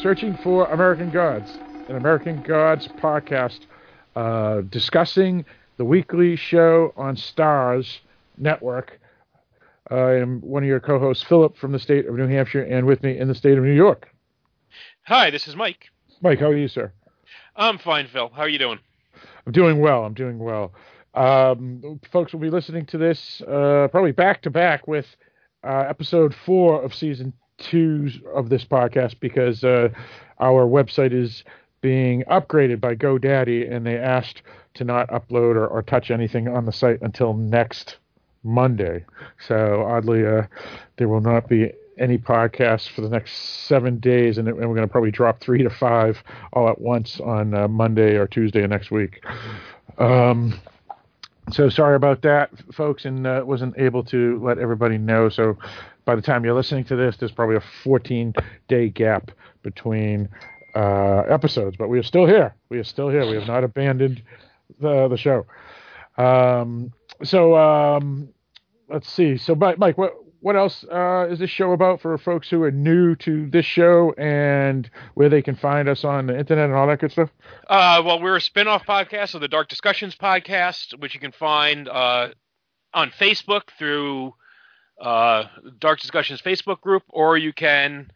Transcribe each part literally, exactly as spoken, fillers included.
Searching for American Gods, an American Gods podcast uh, discussing the weekly show on Starz Network. I am one of your co-hosts, Philip, from the state of New Hampshire, and with me in the state of New York. Hi, this is Mike. Mike, how are you, sir? I'm fine, Phil. How are you doing? I'm doing well. I'm doing well. Um, folks will be listening to this uh, probably back to back with uh, episode four of season two of this podcast because uh, our website is being upgraded by GoDaddy, and they asked to not upload or, or touch anything on the site until next Monday. So oddly, uh, there will not be any podcasts for the next seven days, and, and we're going to probably drop three to five all at once on uh, Monday or Tuesday of next week. Um, so sorry about that, folks, and uh, wasn't able to let everybody know. So by the time you're listening to this, there's probably a fourteen-day gap between uh, episodes, but we are still here. We are still here. We have not abandoned the the show. Um, so um, let's see. So, Mike, what what else uh, is this show about for folks who are new to this show and where they can find us on the internet and all that good stuff? Uh, well, we're a spin-off podcast of the Dark Discussions podcast, which you can find uh, on Facebook through uh, Dark Discussions Facebook group, or you can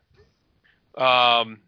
um,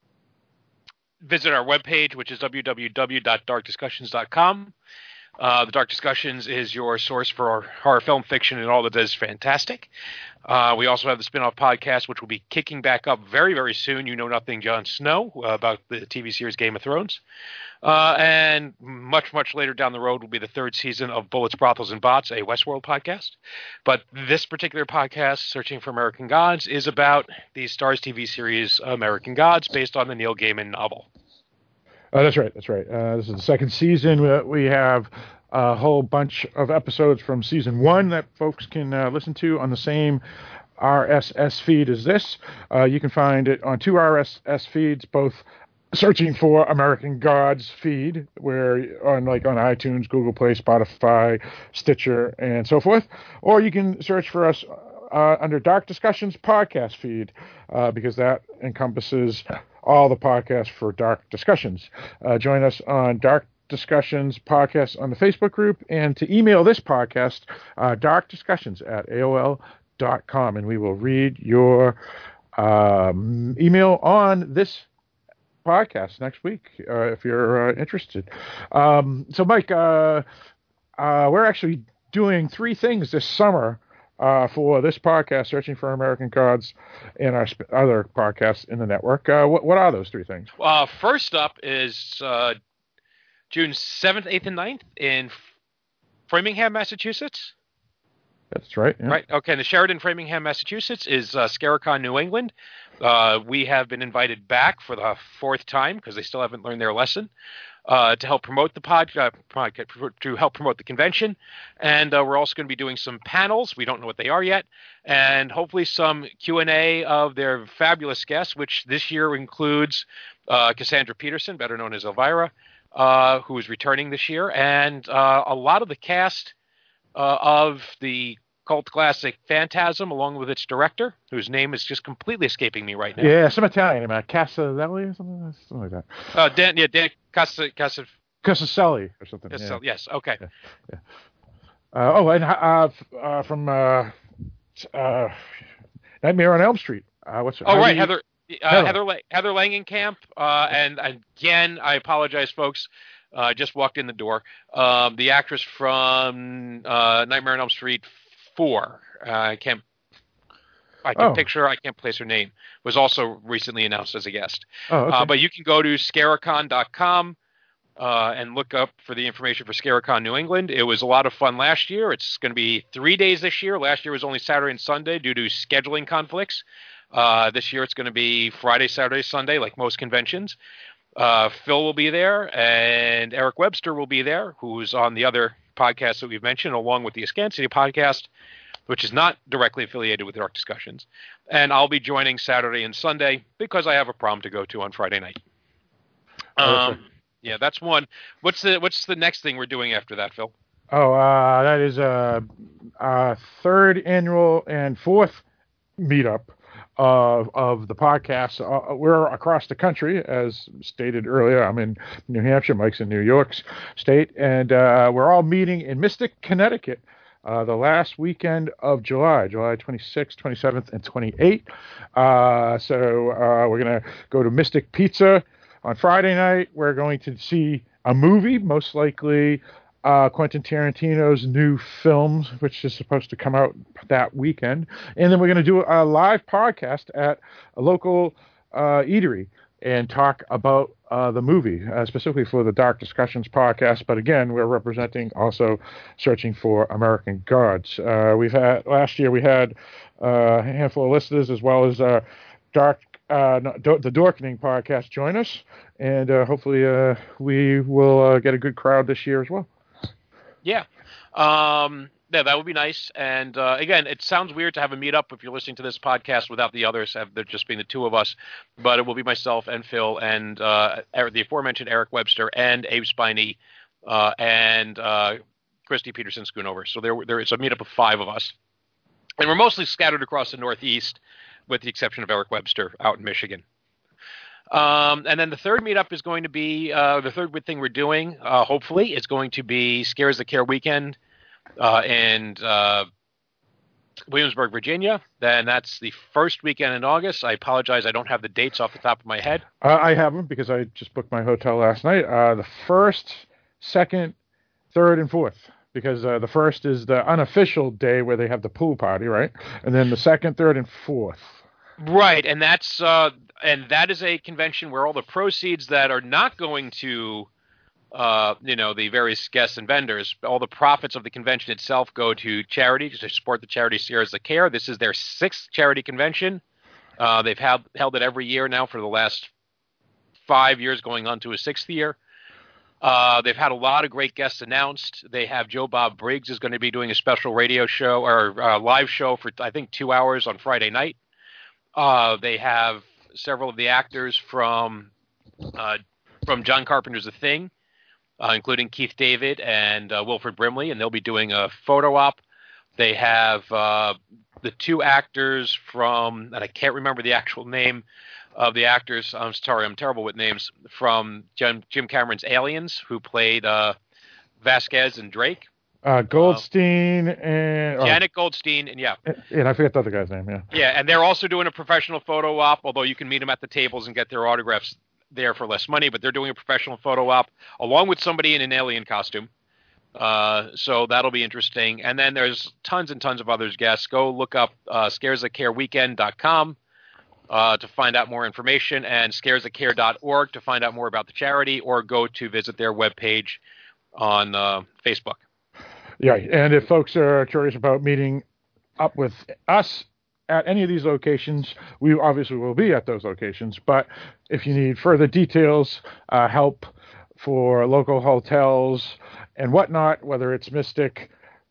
visit our webpage, which is w w w dot dark discussions dot com. Uh, the Dark Discussions is your source for our horror film fiction and all that is fantastic. Uh, we also have the spin-off podcast, which will be kicking back up very, very soon. You Know Nothing, Jon Snow, uh, about the T V series Game of Thrones. Uh, and much, much later down the road will be the third season of Bullets, Brothels, and Bots, a Westworld podcast. But this particular podcast, Searching for American Gods, is about the Starz T V series American Gods, based on the Neil Gaiman novel. Oh, that's right. That's right. Uh, this is the second season. We, we have a whole bunch of episodes from season one that folks can uh, listen to on the same R S S feed as this. Uh, you can find it on two R S S feeds, both Searching for American Gods feed, where on like on iTunes, Google Play, Spotify, Stitcher, and so forth. Or you can search for us uh, under Dark Discussions podcast feed, uh, because that encompasses all the podcasts for Dark Discussions. Uh, join us on Dark Discussions podcast on the Facebook group, and to email this podcast, uh, darkdiscussions at A O L dot com, and we will read your um, email on this podcast next week uh, if you're uh, interested. Um, so, Mike, uh, uh, we're actually doing three things this summer Uh, for this podcast, Searching for American Gods, and our sp- other podcasts in the network. Uh, what, what are those three things? Uh, first up is uh, June seventh, eighth, and ninth in Framingham, Massachusetts. That's right. Yeah. Right. Okay. The Sheridan, Framingham, Massachusetts is uh, Scaricon, New England. Uh, we have been invited back for the fourth time because they still haven't learned their lesson. Uh, to help promote the pod, uh, to help promote the convention, and uh, we're also going to be doing some panels. We don't know what they are yet, and hopefully some Q and A of their fabulous guests, which this year includes uh, Cassandra Peterson, better known as Elvira, uh, who is returning this year, and uh, a lot of the cast uh, of the cult classic Phantasm, along with its director, whose name is just completely escaping me right now. Yeah, some Italian, about Casaselli or something, something like that. Uh, Dan, yeah, Dan Casa, Casa, Casaselli or something. Casa, yeah. Yes, okay. Yeah. Yeah. Uh, oh, and uh, uh, from uh, uh, Nightmare on Elm Street. Uh, what's oh right, you... Heather, uh, Heather, Heather, Heather Langenkamp, uh, and again, I apologize, folks. I uh, just walked in the door. Um, the actress from uh, Nightmare on Elm Street four. Uh, I can't. I can oh. picture her. I can't place her name. Was also recently announced as a guest. Oh, okay. uh, but you can go to scaricon dot com uh, and look up for the information for Scaricon New England. It was a lot of fun last year. It's going to be three days this year. Last year was only Saturday and Sunday due to scheduling conflicts. Uh, this year it's going to be Friday, Saturday, Sunday, like most conventions. Uh, Phil will be there, and Eric Webster will be there, who's on the other podcast that we've mentioned, along with the Ascancity podcast, which is not directly affiliated with Dark Discussions. And I'll be joining Saturday and Sunday because I have a prom to go to on Friday night. Um, okay. Yeah, that's one. What's the What's the next thing we're doing after that, Phil? Oh, uh, that is a, a third annual and fourth meetup of of the podcast. Uh, we're across the country, as stated earlier. I'm in New Hampshire, Mike's in New York State, and uh, we're all meeting in Mystic, Connecticut, uh, the last weekend of July, July twenty-sixth, twenty-seventh, and twenty-eighth. Uh, so uh, we're going to go to Mystic Pizza on Friday night. We're going to see a movie, most likely uh, Quentin Tarantino's new film, which is supposed to come out that weekend. And then we're going to do a live podcast at a local uh, eatery and talk about uh, the movie, uh, specifically for the Dark Discussions podcast. But again, we're representing also Searching for American Gods. Uh, we've had last year we had uh, a handful of listeners as well as uh, Dark uh, no, the Dorkening podcast join us, and uh, hopefully uh, we will uh, get a good crowd this year as well. Yeah. Um, yeah, that would be nice. And uh, again, it sounds weird to have a meetup if you're listening to this podcast without the others, have there just being the two of us. But it will be myself and Phil and uh, the aforementioned Eric Webster and Abe Spiney uh, and uh, Christy Peterson Schoonover. So there, there is a meetup of five of us. And we're mostly scattered across the Northeast, with the exception of Eric Webster out in Michigan. Um, and then the third meetup is going to be, uh, the third thing we're doing, uh, hopefully, is going to be Scares That Care weekend uh, in uh, Williamsburg, Virginia. Then that's the first weekend in August. I apologize, I don't have the dates off the top of my head. Uh, I have them because I just booked my hotel last night. Uh, the first, second, third, and fourth. Because uh, the first is the unofficial day where they have the pool party, right? And then the second, third, and fourth. Right, and that's uh, and that is a convention where all the proceeds that are not going to, uh, you know, the various guests and vendors, all the profits of the convention itself go to charity to support the charity Scares That Care. This is their sixth charity convention. Uh, they've held held it every year now for the last five years, going on to a sixth year. Uh, they've had a lot of great guests announced. They have Joe Bob Briggs is going to be doing a special radio show or uh, live show for, I think, two hours on Friday night. Uh, they have several of the actors from uh, from John Carpenter's The Thing, uh, including Keith David and uh, Wilford Brimley, and they'll be doing a photo op. They have uh, the two actors from, and I can't remember the actual name of the actors, I'm sorry, I'm terrible with names, from Jim, Jim Cameron's Aliens, who played uh, Vasquez and Drake. Uh, Goldstein uh, and... Oh, Janet Goldstein, and yeah. And I forget the other guy's name, yeah. Yeah, and they're also doing a professional photo op, although you can meet them at the tables and get their autographs there for less money, but they're doing a professional photo op along with somebody in an alien costume. Uh, so that'll be interesting. And then there's tons and tons of others guests. Go look up uh, scares that care weekend dot com. Uh, to find out more information, and scares that care dot org to find out more about the charity, or go to visit their webpage on uh, Facebook. Yeah, and if folks are curious about meeting up with us at any of these locations, we obviously will be at those locations, but if you need further details, uh, help for local hotels and whatnot, whether it's Mystic,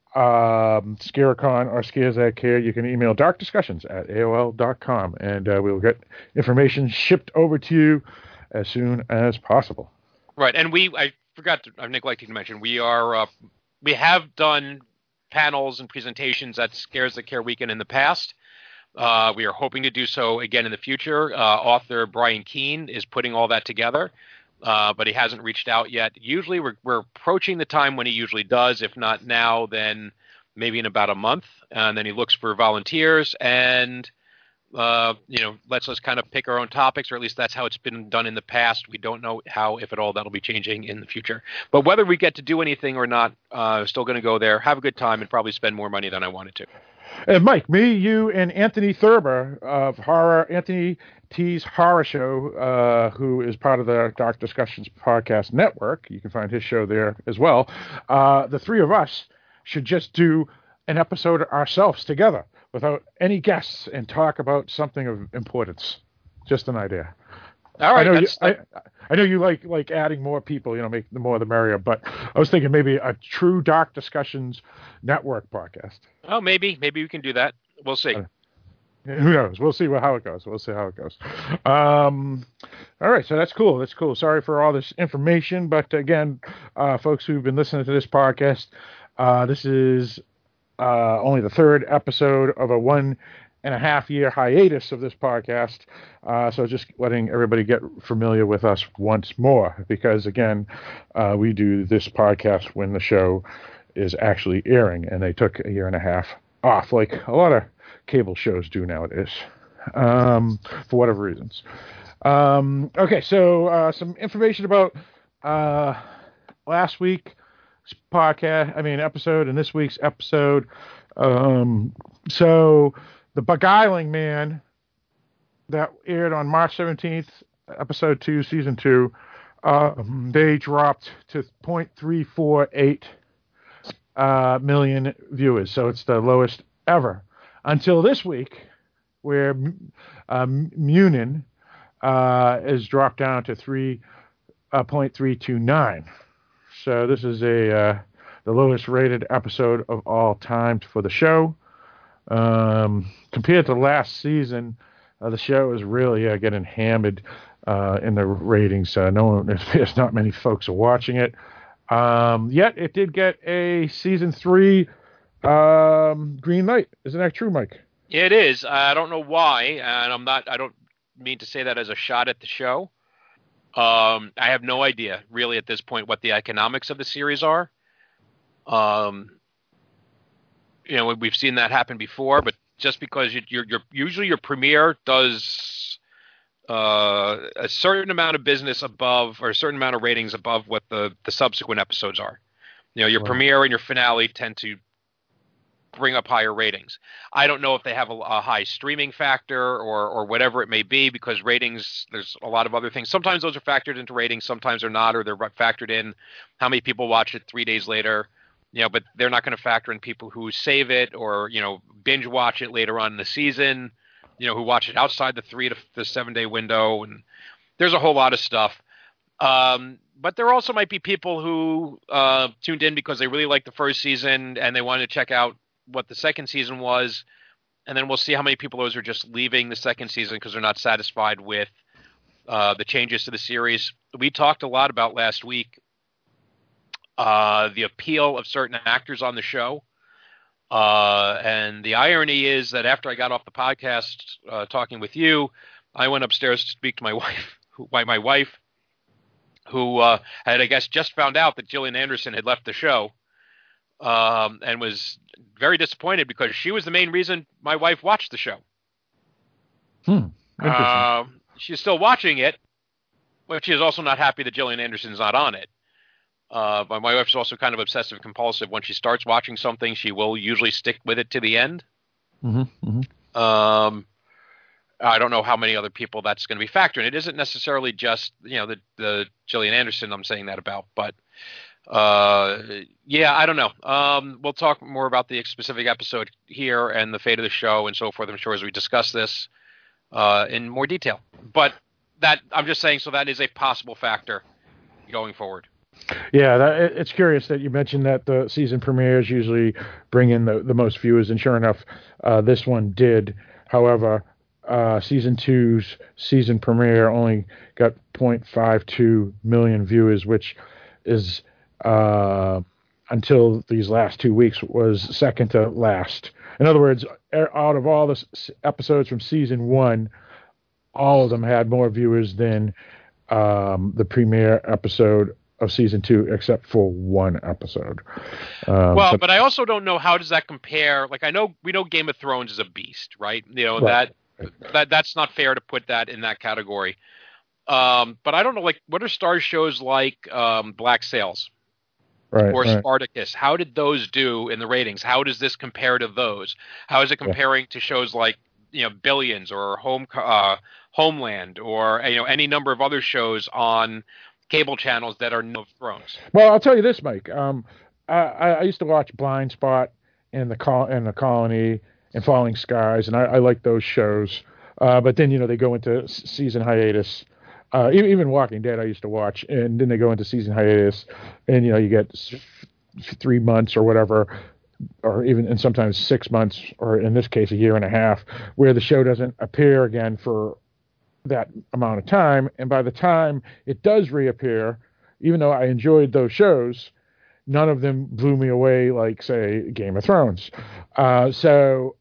um, Scarecon, or Scares That Care, you can email dark discussions at A O L dot com, and uh, we'll get information shipped over to you as soon as possible. Right, and we, I forgot to, I neglected to mention, we are, uh, we have done panels and presentations at Scares That Care weekend in the past. Uh, we are hoping to do so again in the future. Uh, author Brian Keene is putting all that together. Uh, but he hasn't reached out yet. Usually we're, we're approaching the time when he usually does. If not now, then maybe in about a month. And then he looks for volunteers and, uh, you know, lets us kind of pick our own topics, or at least that's how it's been done in the past. We don't know how, if at all, that'll be changing in the future. But whether we get to do anything or not, uh, still going to go there, have a good time, and probably spend more money than I wanted to. And Mike, me, you, and Anthony Thurber of Horror, Anthony T's Horror Show, uh, who is part of the Dark Discussions Podcast Network. You can find his show there as well. Uh, the three of us should just do an episode ourselves together without any guests and talk about something of importance. Just an idea. All right. I know, you, I, I know you like like adding more people, you know, make the more the merrier, but I was thinking maybe a true Dark Discussions Network podcast. Oh, maybe. Maybe we can do that. We'll see. Uh, who knows? We'll see what, how it goes. We'll see how it goes. Um, all right, so that's cool. That's cool. Sorry for all this information, but again, uh, folks who've been listening to this podcast, uh, this is uh, only the third episode of a one and a half year hiatus of this podcast. Uh, so just letting everybody get familiar with us once more, because again, uh, we do this podcast when the show is actually airing, and they took a year and a half off, like a lot of cable shows do nowadays, um, for whatever reasons. Um, okay, so uh, some information about uh, last week's podcast, I mean episode, and this week's episode. Um, so the Beguiling Man that aired on March seventeenth, episode two, season two, uh, they dropped to zero point three four eight uh, million viewers. So it's the lowest ever until this week, where uh, Munin uh, is dropped down to three point three two nine. So this is a uh, the lowest rated episode of all time for the show. Um, compared to last season, uh, the show is really uh, getting hammered uh, in the ratings. Uh, no one, there's not many folks are watching it. Um, yet it did get a season three um, green light. Isn't that true, Mike? It is. I don't know why, and I'm not. I don't mean to say that as a shot at the show. Um, I have no idea, really, at this point, what the economics of the series are. Um, you know, we've seen that happen before, but just because you, you're, you're usually your premiere does uh, a certain amount of business above, or a certain amount of ratings above what the, the subsequent episodes are. You know, your wow. premiere and your finale tend to bring up higher ratings. I don't know if they have a, a high streaming factor or or whatever it may be, because ratings, there's a lot of other things. Sometimes those are factored into ratings, sometimes they're not, or they're factored in how many people watch it three days later. You know, but they're not going to factor in people who save it or, you know, binge watch it later on in the season, you know, who watch it outside the three to the seven day window. And there's a whole lot of stuff. Um, but there also might be people who uh, tuned in because they really liked the first season and they wanted to check out what the second season was. And then we'll see how many people those are just leaving the second season because they're not satisfied with uh, the changes to the series. We talked a lot about last week Uh, the appeal of certain actors on the show. Uh, and the irony is that after I got off the podcast uh, talking with you, I went upstairs to speak to my wife, who, my wife, who uh, had, I guess, just found out that Gillian Anderson had left the show, um, and was very disappointed because she was the main reason my wife watched the show. Hmm. Interesting. Uh, she's still watching it, but she is also not happy that Gillian Anderson's not on it. Uh, but my wife's also kind of obsessive compulsive. When she starts watching something, she will usually stick with it to the end. Mm-hmm, mm-hmm. Um, I don't know how many other people that's going to be factoring. It isn't necessarily just, you know, the, the Gillian Anderson I'm saying that about, but uh, yeah, I don't know. Um, we'll talk more about the specific episode here and the fate of the show and so forth, I'm sure, as we discuss this uh, in more detail. But that I'm just saying, so that is a possible factor going forward. Yeah, that, it's curious that you mentioned that the season premieres usually bring in the, the most viewers, and sure enough, uh, this one did. However, uh, season two's season premiere only got zero point five two million viewers, which is, uh, until these last two weeks, was second to last. In other words, out of all the episodes from season one, all of them had more viewers than um, the premiere episode of season two, except for one episode. Um, well, so, but I also don't know, how does that compare? Like, I know we know Game of Thrones is a beast, right? You know, right. that that that's not fair to put that in that category. Um, but I don't know, like, what are Starz shows like um, Black Sails right, or right. Spartacus? How did those do in the ratings? How does this compare to those? How is it comparing yeah. to shows like, you know, Billions or Home uh, Homeland or, you know, any number of other shows on cable channels that are no Thrones? Well, I'll tell you this, Mike. Um, I, I used to watch Blind Spot and the Col- and the Colony and Falling Skies, and I, I like those shows. Uh, but then, you know, they go into season hiatus. Uh, even, even Walking Dead I used to watch, and then they go into season hiatus, and, you know, you get three months or whatever, or even, and sometimes six months, or in this case, a year and a half, where the show doesn't appear again for that amount of time. And by the time it does reappear, even though I enjoyed those shows, none of them blew me away like, say, Game of Thrones. Uh, so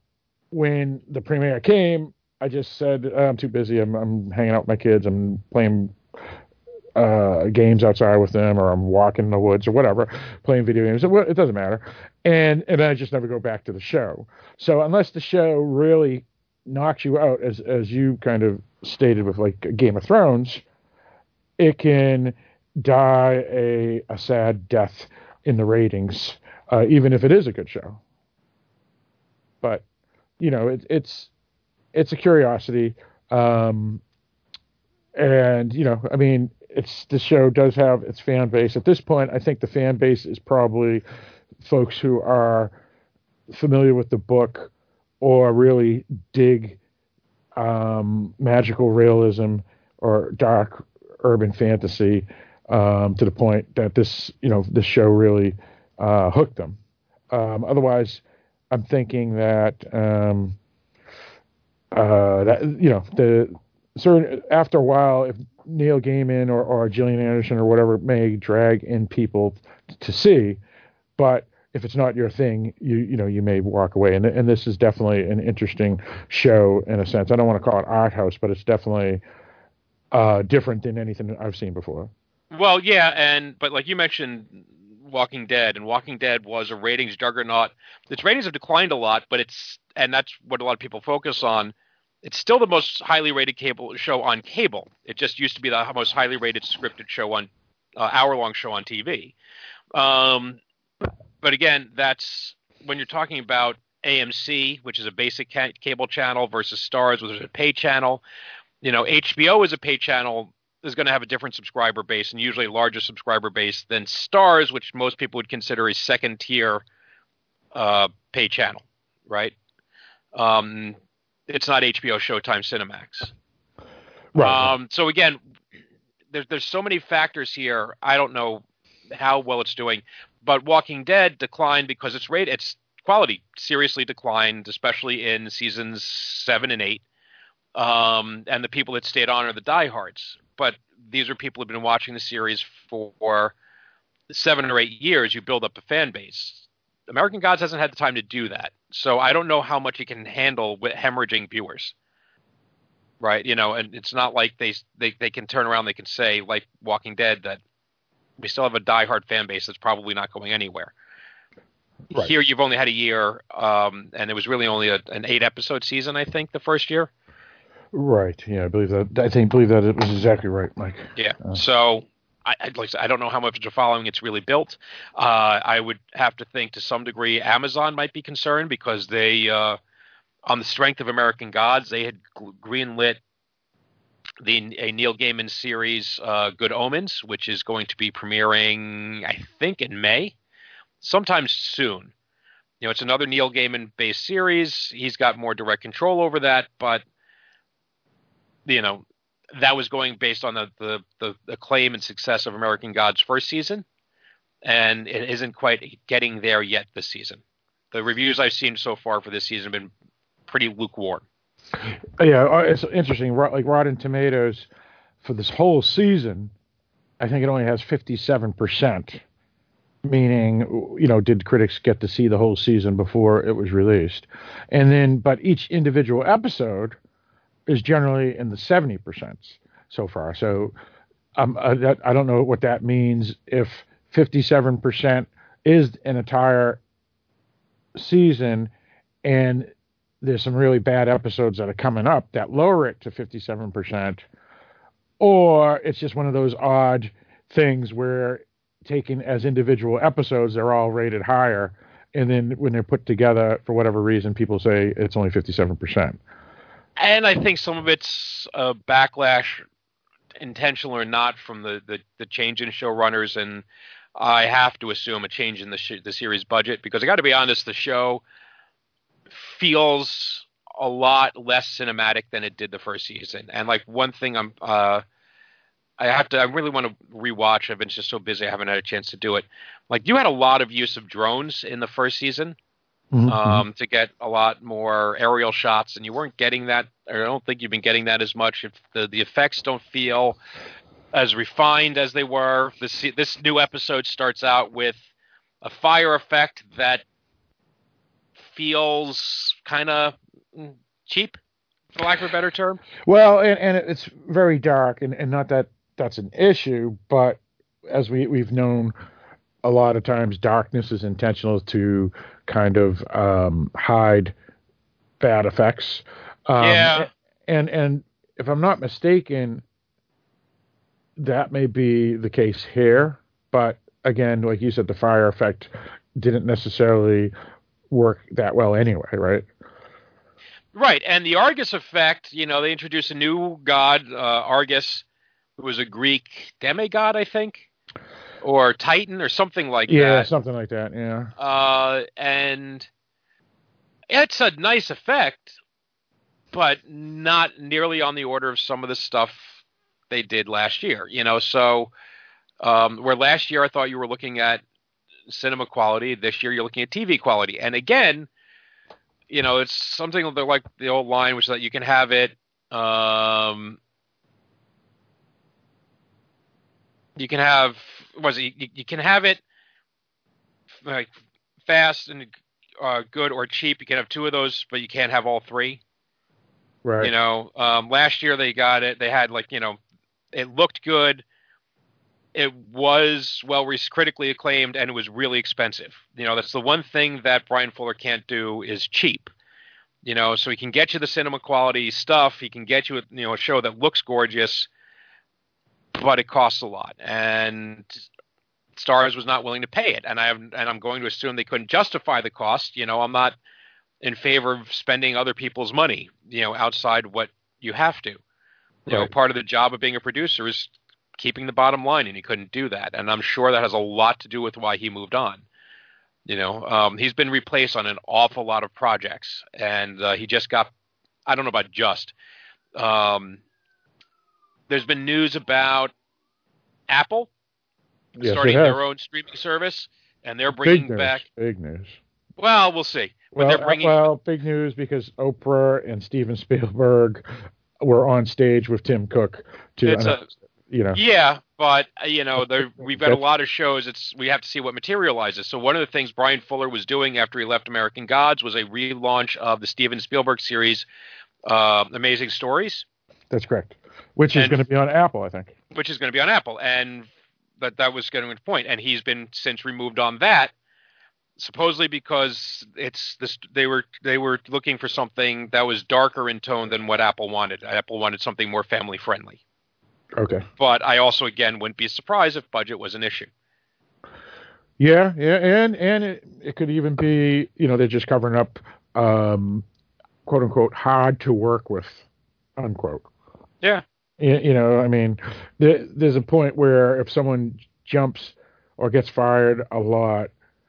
when the premiere came, I just said, I'm too busy. I'm, I'm hanging out with my kids. I'm playing uh, games outside with them, or I'm walking in the woods or whatever, playing video games. It, it doesn't matter. And, and then I just never go back to the show. So unless the show really knocks you out, as, as you kind of stated with like Game of Thrones, it can die a, a sad death in the ratings, uh, even if it is a good show. But, you know, it, it's, it's a curiosity. Um, and, you know, I mean, it's, the show does have its fan base. At this point, I think the fan base is probably folks who are familiar with the book or really dig um, magical realism or dark urban fantasy, um, to the point that this, you know, this show really uh, hooked them. Um, otherwise, I'm thinking that, um, uh, that, you know, the certain, after a while, if Neil Gaiman or, or Gillian Anderson or whatever may drag in people to see, but if it's not your thing, you you know, you may walk away. And and this is definitely an interesting show in a sense. I don't want to call it art house, but it's definitely uh, different than anything I've seen before. Well, yeah, and but like you mentioned, Walking Dead, and Walking Dead was a ratings juggernaut. Its ratings have declined a lot, but it's, and that's what a lot of people focus on. It's still the most highly rated cable show on cable. It just used to be the most highly rated scripted show on uh, hour-long show on T V. Um, but again, that's when you're talking about A M C, which is a basic ca- cable channel, versus Starz, which is a pay channel. You know, H B O is a pay channel, is going to have a different subscriber base, and usually a larger subscriber base than Starz, which most people would consider a second-tier uh, pay channel, right? Um, it's not H B O, Showtime, Cinemax. Right. Um, so again, there's there's so many factors here. I don't know how well it's doing, but Walking Dead declined because its rate, its quality seriously declined, especially in seasons seven and eight. Um, and the people that stayed on are the diehards. But these are people who've been watching the series for seven or eight years. You build up a fan base. American Gods hasn't had the time to do that. So I don't know how much it can handle with hemorrhaging viewers. Right? You know, and it's not like they, they, they can turn around, they can say, like Walking Dead, that we still have a diehard fan base that's probably not going anywhere. Right. Here you've only had a year, um, and it was really only a, an eight-episode season, I think, the first year. Right. Yeah, I believe that. I think believe that it was exactly right, Mike. Yeah. Uh, so I, I'd like to say, I don't know how much of a following it's really built. Uh, I would have to think to some degree Amazon might be concerned because they, uh, on the strength of American Gods, they had greenlit the a Neil Gaiman series, uh, Good Omens, which is going to be premiering, I think, in May, sometime soon. You know, it's another Neil Gaiman-based series. He's got more direct control over that, but you know, that was going based on the, the, the acclaim and success of American Gods' first season, and it isn't quite getting there yet this season. The reviews I've seen so far for this season have been pretty lukewarm. Yeah, it's interesting. Like Rotten Tomatoes, for this whole season, I think it only has fifty-seven percent, meaning, you know, did critics get to see the whole season before it was released? And then, but each individual episode is generally in the seventy percent so far. So um, I, that, I don't know what that means. If fifty-seven percent is an entire season and there's some really bad episodes that are coming up that lower it to fifty-seven percent, or it's just one of those odd things where taken as individual episodes, they're all rated higher. And then when they're put together, for whatever reason, people say it's only fifty-seven percent. And I think some of it's a backlash, intentional or not, from the, the, the change in showrunners, and I have to assume a change in the sh- the series budget, because I got to be honest, the show feels a lot less cinematic than it did the first season. And like one thing I'm, uh, I have to, I really want to rewatch. I've been just so busy, I haven't had a chance to do it. Like, you had a lot of use of drones in the first season. Mm-hmm. Um, to get a lot more aerial shots, and you weren't getting that, or I don't think you've been getting that as much. If the, the effects don't feel as refined as they were. This this new episode starts out with a fire effect that feels kind of cheap, for lack of a better term. Well, and, and it's very dark, and, and not that that's an issue, but as we, we've known, a lot of times darkness is intentional to kind of um, hide bad effects. Um, Yeah. And, and if I'm not mistaken, that may be the case here, but again, like you said, the fire effect didn't necessarily work that well anyway, right? Right, and the Argus effect, you know, they introduced a new god, uh, Argus, who was a Greek demigod, I think, or Titan, or something like yeah, that. Yeah, something like that, yeah. Uh, and it's a nice effect, but not nearly on the order of some of the stuff they did last year, you know, so um, where last year I thought you were looking at cinema quality, this year you're looking at T V quality. And again, you know, it's something like the old line, which is that you can have it, um, you can have, was it, you, you can have it like fast and uh, good or cheap. You can have two of those, but you can't have all three. Right. You know, um, last year they got it. They had like, you know, it looked good. It was well critically acclaimed, and it was really expensive. You know, that's the one thing that Bryan Fuller can't do is cheap. You know, so he can get you the cinema quality stuff. He can get you, a, you know, a show that looks gorgeous, but it costs a lot. And Starz was not willing to pay it, and I have, and I'm going to assume they couldn't justify the cost. You know, I'm not in favor of spending other people's money, you know, outside what you have to. You right. know, part of the job of being a producer is keeping the bottom line, and he couldn't do that. And I'm sure that has a lot to do with why he moved on. You know, um, he's been replaced on an awful lot of projects, and uh, he just got, I don't know about just, um, there's been news about Apple yes, starting their own streaming service, and they're bringing big news, back. Big news. Well, we'll see. But well, they're bringing, well, big news because Oprah and Steven Spielberg were on stage with Tim Cook to announce, a, you know. Yeah, but you know, there, we've got a lot of shows. It's we have to see what materializes. So one of the things Bryan Fuller was doing after he left American Gods was a relaunch of the Steven Spielberg series, uh, Amazing Stories. That's correct. Which is and, going to be on Apple, I think. Which is going to be on Apple, and that that was going to be the point. And he's been since removed on that. Supposedly because it's this, they were they were looking for something that was darker in tone than what Apple wanted. Apple wanted something more family friendly. Okay. But I also again wouldn't be surprised if budget was an issue. Yeah, yeah, and and it, it could even be, you know, they're just covering up, um, quote unquote, hard to work with, unquote. Yeah. You, you know, I mean, there, there's a point where if someone jumps or gets fired a lot.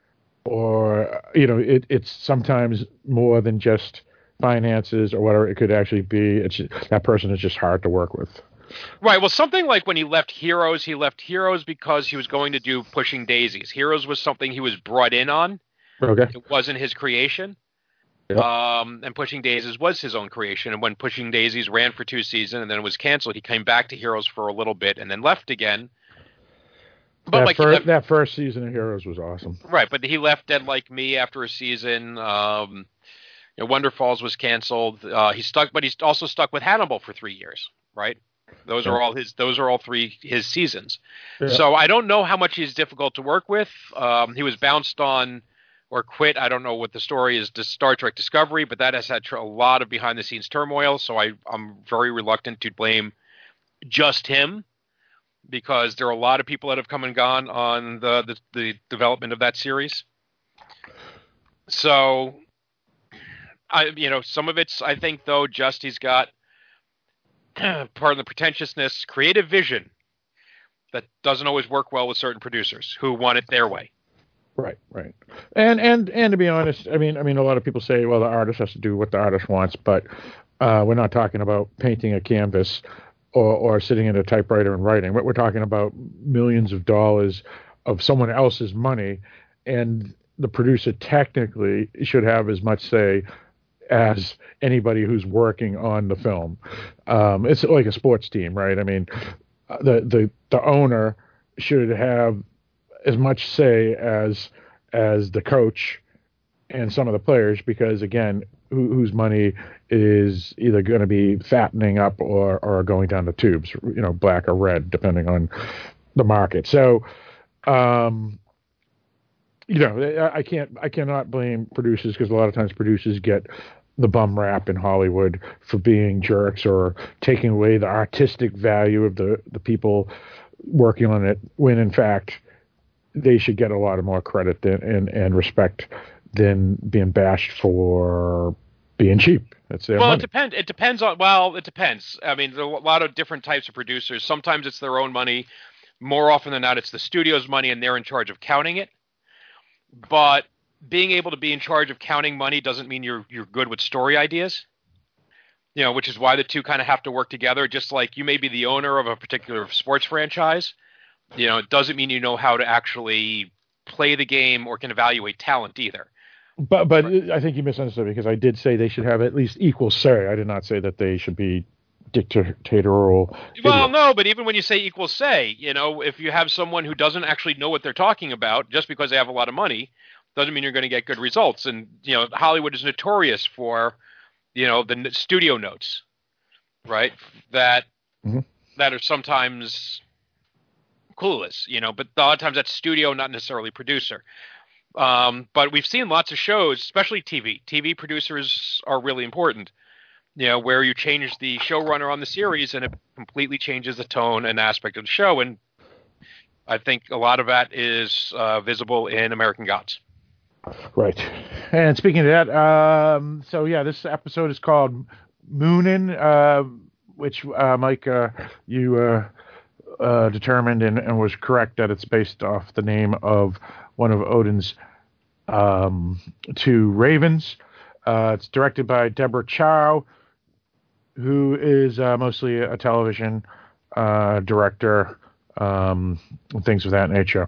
Or, you know, it, it's sometimes more than just finances or whatever it could actually be. It's just, that person is just hard to work with. Right. Well, something like when he left Heroes, he left Heroes because he was going to do Pushing Daisies. Heroes was something he was brought in on. Okay. It wasn't his creation. Yep. Um, and Pushing Daisies was his own creation. And when Pushing Daisies ran for two seasons and then it was canceled, he came back to Heroes for a little bit and then left again. But that, like first, left, that first season of Heroes was awesome. Right, but he left Dead Like Me after a season. Um, you know, Wonder Falls was canceled. Uh, he stuck, but he's also stuck with Hannibal for three years. Right, those yeah. are all his. Those are all three his seasons. Yeah. So I don't know how much he's difficult to work with. Um, he was bounced on or quit. I don't know what the story is to Star Trek Discovery, but that has had a lot of behind the scenes turmoil. So I, I'm very reluctant to blame just him. Because there are a lot of people that have come and gone on the, the, the development of that series. So, I you know, some of it's, I think, though, just he's got part of the pretentiousness, creative vision that doesn't always work well with certain producers who want it their way. Right, right. And and and to be honest, I mean, I mean, a lot of people say, well, the artist has to do what the artist wants, but uh, we're not talking about painting a canvas. Or, or sitting at a typewriter and writing. We're talking about millions of dollars of someone else's money, and the producer technically should have as much say as anybody who's working on the film. Um, it's like a sports team, right? I mean, the the the owner should have as much say as as the coach and some of the players, because again, who, whose money is either going to be fattening up or, or going down the tubes, you know, black or red, depending on the market. So, um, you know, I can't, I cannot blame producers, because a lot of times producers get the bum rap in Hollywood for being jerks or taking away the artistic value of the, the people working on it, when in fact they should get a lot of more credit than, and, and respect than being bashed for being cheap. That's their well, money. it depends. It depends on. Well, it depends. I mean, there are a lot of different types of producers. Sometimes it's their own money. More often than not, it's the studio's money, and they're in charge of counting it. But being able to be in charge of counting money doesn't mean you're you're good with story ideas. You know, which is why the two kind of have to work together. Just like you may be the owner of a particular sports franchise, you know, it doesn't mean you know how to actually play the game or can evaluate talent either. But but right. I think you misunderstood, because I did say they should have at least equal say. I did not say that they should be dictatorial. Well, no, but even when you say equal say, you know, if you have someone who doesn't actually know what they're talking about, just because they have a lot of money, doesn't mean you're going to get good results. And, you know, Hollywood is notorious for, you know, the studio notes, right? That mm-hmm. that are sometimes clueless, you know, but a lot of times that's studio, not necessarily producer. Um, but we've seen lots of shows, especially T V. T V producers are really important, you know, where you change the showrunner on the series and it completely changes the tone and aspect of the show. And I think a lot of that is uh, visible in American Gods. Right. And speaking of that, um, so yeah, this episode is called Moonin', uh, which, uh, Mike, uh, you uh, uh, determined and, and was correct that it's based off the name of one of Odin's um, two ravens. Uh, it's directed by Deborah Chow, who is uh, mostly a television uh, director, um, and things of that nature.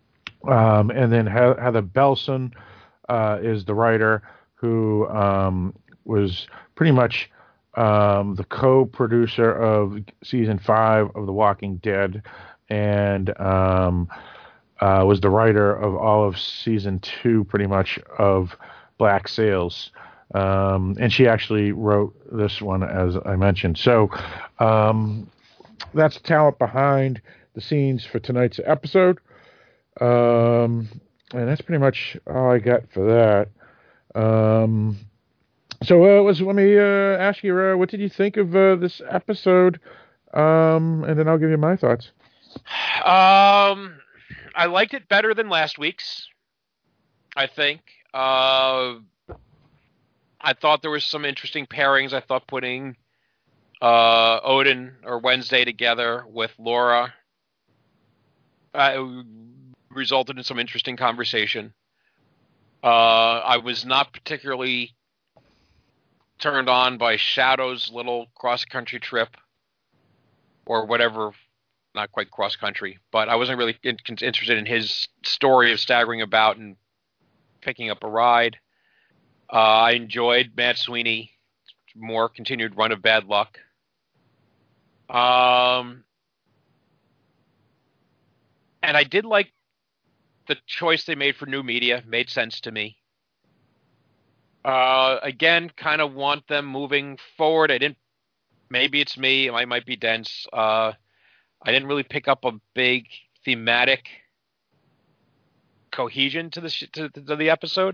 Um, and then Heather Belson uh, is the writer, who um, was pretty much um, the co-producer of season five of The Walking Dead, and um, uh, was the writer of all of season two, pretty much, of Black Sails. Um, and she actually wrote this one, as I mentioned. So um, that's the talent behind the scenes for tonight's episode. Um, and that's pretty much all I got for that. Um, so uh, was, let me uh, ask you, uh, what did you think of uh, this episode? Um, and then I'll give you my thoughts. Um, I liked it better than last week's, I think. Uh, I thought there was some interesting pairings. I thought putting uh, Odin or Wednesday together with Laura uh, resulted in some interesting conversation. Uh, I was not particularly turned on by Shadow's little cross-country trip or whatever, not quite cross-country, but I wasn't really in, interested in his story of staggering about and picking up a ride. Uh, I enjoyed Matt Sweeney, more continued run of bad luck. Um, and I did like the choice they made for new media. Made sense to me. Uh, again, kind of want them moving forward. I didn't. Maybe it's me. I might be dense. Uh, I didn't really pick up a big thematic cohesion to the to, to the episode.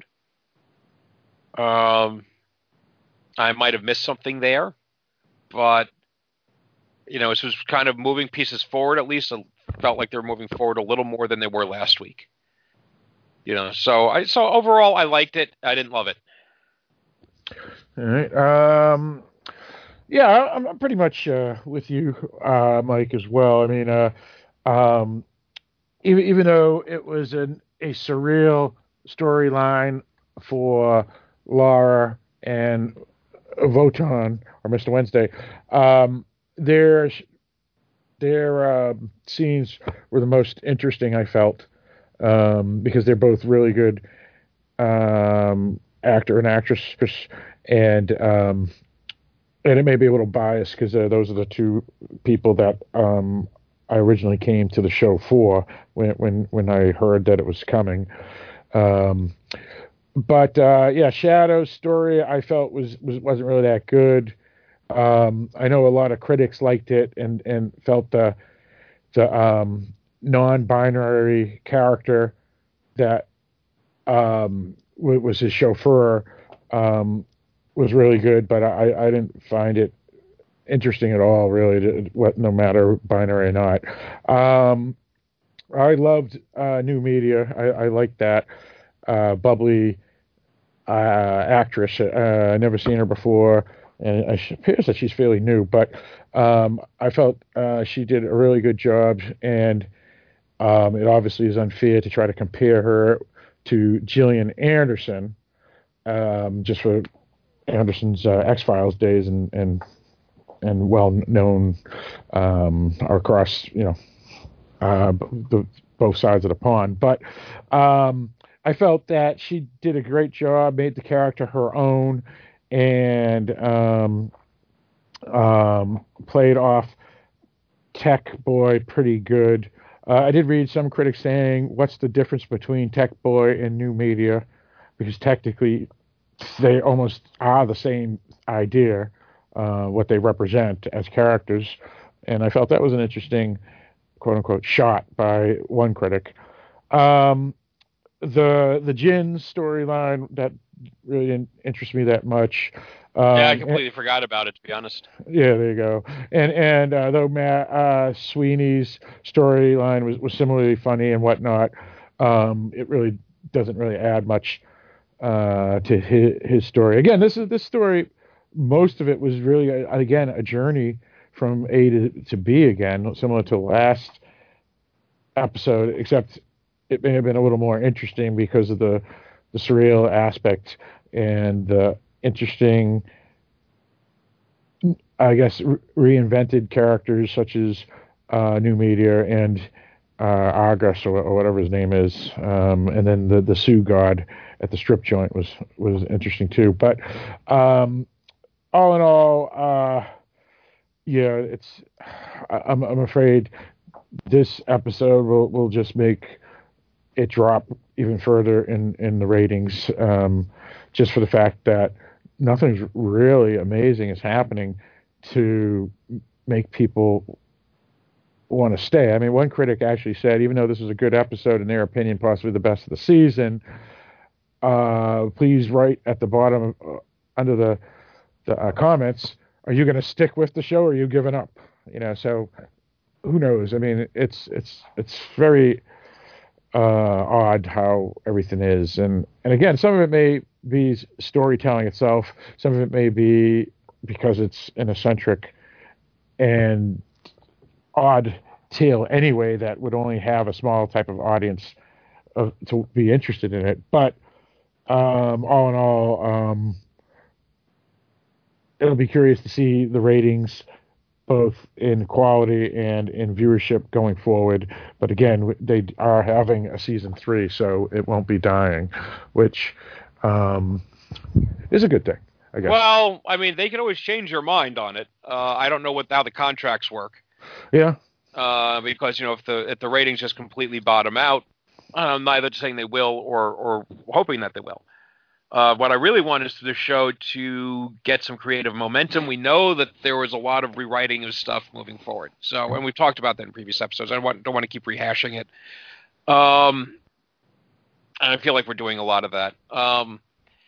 Um, I might have missed something there, but you know, this was kind of moving pieces forward. At least it felt like they were moving forward a little more than they were last week. You know, so I so overall I liked it. I didn't love it. All right. Um, yeah, I'm, I'm pretty much uh, with you, uh, Mike, as well. I mean, uh, um, even even though it was an, a surreal storyline for Laura and Wotan, or Mister Wednesday, um, their their uh, scenes were the most interesting, I felt, um, because they're both really good um, actor and actress, and um, and it may be a little biased because uh, those are the two people that um, I originally came to the show for when when when I heard that it was coming. Um, but uh, yeah, Shadow's story I felt was, was wasn't really that good. Um, I know a lot of critics liked it and and felt the the um, non-binary character that um, was his chauffeur um, was really good, but I, I didn't find it interesting at all, really, to, what, no matter binary or not. Um, I loved uh, New Media. I, I liked that uh, bubbly uh, actress. Uh, I never seen her before, and it appears that she's fairly new. But um, I felt uh, she did a really good job, and um, it obviously is unfair to try to compare her to Gillian Anderson, um, just for Anderson's uh, X Files days and and and well known um, across you know uh, the both sides of the pond. But um, I felt that she did a great job, made the character her own, and um, um, played off Tech Boy pretty good. Uh, I did read some critics saying, "What's the difference between Tech Boy and New Media?" Because technically, they almost are the same idea, uh, what they represent as characters. And I felt that was an interesting, quote unquote, shot by one critic. Um, the the Jin storyline that really didn't interest me that much. Um, yeah, I completely and, forgot about it, to be honest. Yeah, there you go. And and uh, though Matt uh, Sweeney's storyline was, was similarly funny and whatnot, um, it really doesn't really add much uh, to his, his story. Again, this is this story. Most of it was really a, again a journey from A to, to B again, similar to the last episode, except it may have been a little more interesting because of the the surreal aspect and the interesting, I guess, re- reinvented characters such as uh, New Media and uh, Argus or, or whatever his name is, um, and then the the Sioux God at the strip joint was was interesting too. But um, all in all, uh, yeah, it's I'm I'm afraid this episode will will just make it drop even further in, in the ratings, um, just for the fact that nothing's really amazing is happening to make people want to stay. I mean, one critic actually said, even though this is a good episode, in their opinion, possibly the best of the season, uh, please write at the bottom uh, under the, the uh, comments, are you going to stick with the show or are you giving up? You know, so who knows? I mean, it's, it's, it's very, Uh, odd how everything is, and and again, some of it may be storytelling itself. Some of it may be because it's an eccentric and odd tale anyway that would only have a small type of audience of, to be interested in it. But um, all in all, um, it'll be curious to see the ratings, both in quality and in viewership going forward. But again, they are having a season three, so it won't be dying, which um, is a good thing, I guess. Well, I mean, they can always change their mind on it. Uh, I don't know what how the contracts work. Yeah. Uh, because, you know, if the if the ratings just completely bottom out, I'm neither saying they will or, or hoping that they will. Uh, what I really want is for the show to get some creative momentum. We know that there was a lot of rewriting of stuff moving forward. So, and we've talked about that in previous episodes. I want, don't want to keep rehashing it. Um, and I feel like we're doing a lot of that. Um,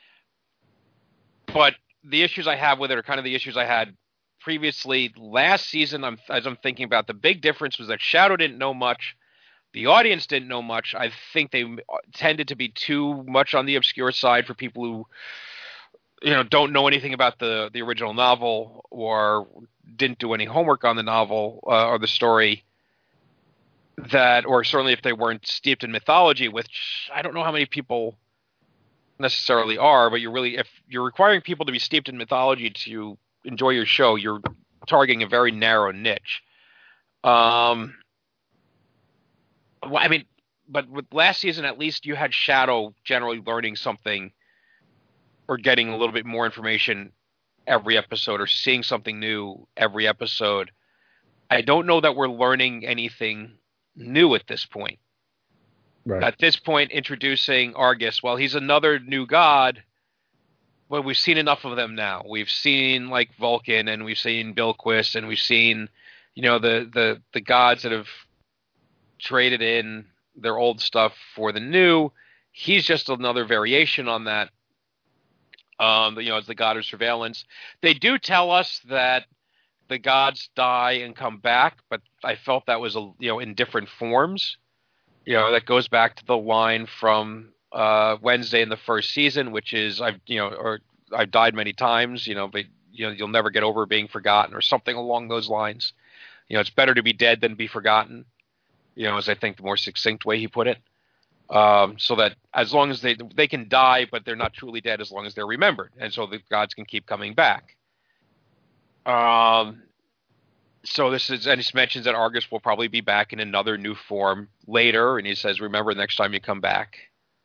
but the issues I have with it are kind of the issues I had previously. Last season, I'm, as I'm thinking about, the big difference was that Shadow didn't know much. The audience didn't know much. I think they tended to be too much on the obscure side for people who, you know, don't know anything about the, the original novel or didn't do any homework on the novel uh, or the story. That, or certainly if they weren't steeped in mythology, which I don't know how many people necessarily are, but you're really, if you're requiring people to be steeped in mythology to enjoy your show, you're targeting a very narrow niche. Um. Well, I mean, but with last season, at least you had Shadow generally learning something or getting a little bit more information every episode or seeing something new every episode. I don't know that we're learning anything new at this point. Right. At this point, introducing Argus. Well, he's another new god. Well, we've seen enough of them now. We've seen like Vulcan, and we've seen Bilquis, and we've seen, you know, the the the gods that have traded in their old stuff for the new. He's just another variation on that. Um, you know, as the god of surveillance. They do tell us that the gods die and come back, but I felt that was, a, you know, in different forms. You know, that goes back to the line from uh, Wednesday in the first season, which is, I've, you know, or I've died many times, you know, but, you know, you'll never get over being forgotten, or something along those lines. You know, it's better to be dead than be forgotten, you know, as I think the more succinct way he put it. Um, so that as long as they they can die, but they're not truly dead as long as they're remembered, and so the gods can keep coming back. Um, so this is, and he mentions that Argus will probably be back in another new form later, and he says, "Remember, next time you come back,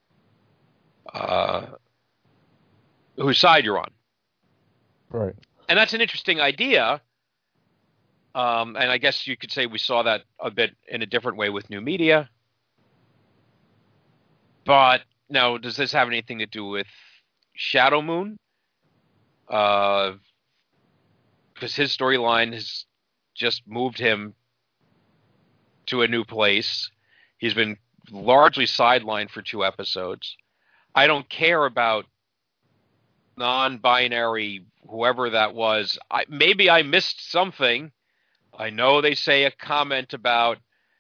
uh, whose side you're on." Right. And that's an interesting idea. Um, and I guess you could say we saw that a bit in a different way with New Media. But now, does this have anything to do with Shadow Moon? Uh, because his storyline has just moved him to a new place. He's been largely sidelined for two episodes. I don't care about non-binary, whoever that was. I, maybe I missed something. I know they say a comment about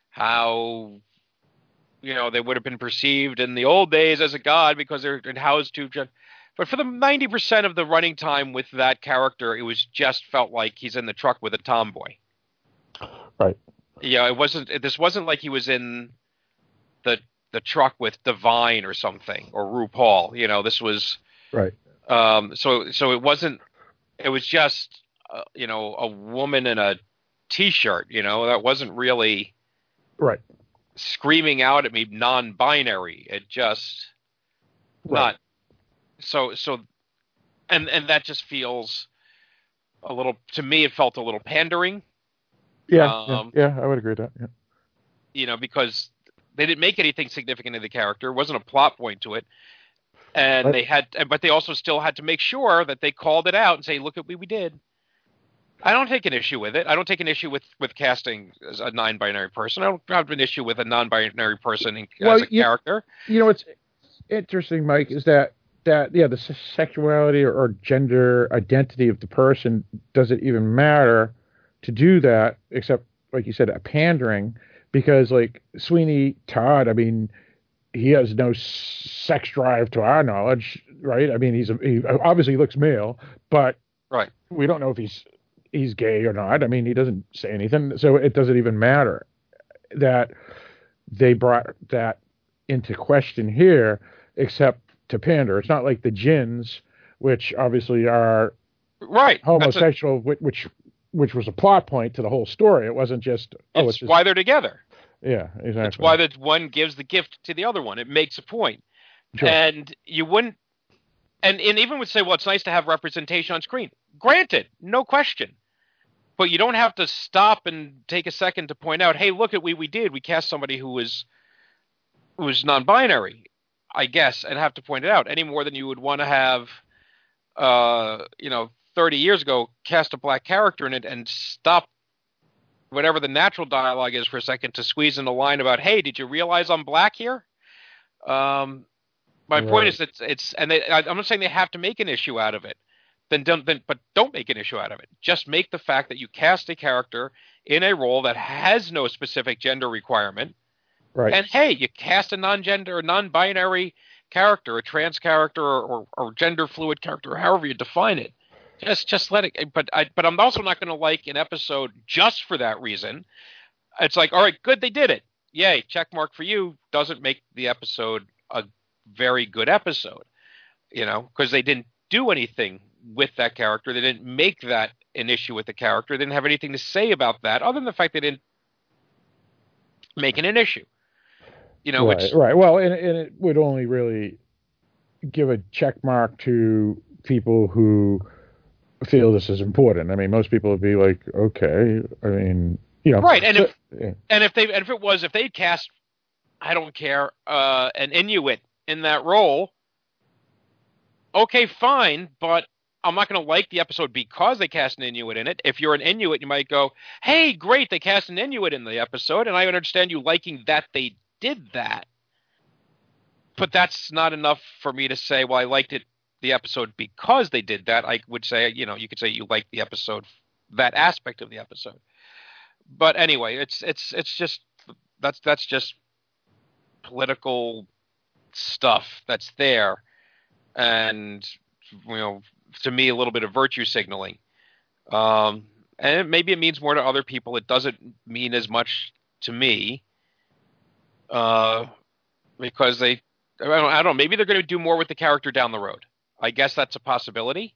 how, you know, they would have been perceived in the old days as a god because they're housed to. But for the ninety percent of the running time with that character, it was just felt like he's in the truck with a tomboy. Right. Yeah, it wasn't. This wasn't like he was in the the truck with Divine or something, or RuPaul. You know, this was right. Um, so so it wasn't. It was just uh, you know, a woman in a t-shirt. You know, that wasn't really right. Screaming out at me non-binary. It just right. not so so and and that just feels a little, to me it felt a little pandering. Yeah, um, yeah, yeah, I would agree with that. Yeah. You know, because they didn't make anything significant in the character. It wasn't a plot point to it. And right. they had but they also still had to make sure that they called it out and say, look at what we did. I don't take an issue with it. I don't take an issue with, with casting as a non-binary person. I don't have an issue with a non-binary person in, well, as a you, character. You know, what's interesting, Mike, is that, that yeah, the sexuality or, or gender identity of the person doesn't even matter to do that, except, like you said, a pandering, because, like, Sweeney Todd, I mean, he has no sex drive to our knowledge, right? I mean, he's a, he obviously looks male, but right. we don't know if he's he's gay or not. I mean, he doesn't say anything, so it doesn't even matter that they brought that into question here, except to pander. It's not like the Djinns, which obviously are right homosexual, a, which which was a plot point to the whole story. It wasn't just oh, it's, it's just, why they're together. Yeah, exactly. It's why that one gives the gift to the other one. It makes a point. Sure. And you wouldn't, and, and even would say, well, it's nice to have representation on screen. Granted, no question. But you don't have to stop and take a second to point out, hey, look at what we did. We cast somebody who was who was non-binary, I guess, and have to point it out any more than you would want to have, uh, you know, thirty years ago, cast a black character in it and stop whatever the natural dialogue is for a second to squeeze in a line about, hey, did you realize I'm black here? Um, my right. point is that it's, it's and they, I, I'm not saying they have to make an issue out of it. Then don't, then, but don't make an issue out of it. Just make the fact that you cast a character in a role that has no specific gender requirement. Right. And hey, you cast a non-gender, non-binary character, a trans character, or, or, or gender fluid character, however you define it. Just, just let it. But, I, but I'm also not going to like an episode just for that reason. It's like, all right, good, they did it. Yay, check mark for you. Doesn't make the episode a very good episode, you know, because they didn't do anything with that character. They didn't make that an issue with the character. They didn't have anything to say about that, other than the fact they didn't make it an issue. You know, right, which right. Well, and, and it would only really give a check mark to people who feel this is important. I mean, most people would be like, okay, I mean, you know, right. And so, if yeah. and if they and if it was if they cast I don't care, uh, an Inuit in that role, okay, fine, but I'm not going to like the episode because they cast an Inuit in it. If you're an Inuit, you might go, hey, great, they cast an Inuit in the episode, and I understand you liking that they did that. But that's not enough for me to say, well, I liked it, the episode because they did that. I would say, you know, you could say you liked the episode, that aspect of the episode. But anyway, it's it's it's just that's that's just political stuff that's there, and you know, to me, a little bit of virtue signaling. Um, and maybe it means more to other people. It doesn't mean as much to me, uh, because they, I don't, I don't know. Maybe they're going to do more with the character down the road. I guess that's a possibility.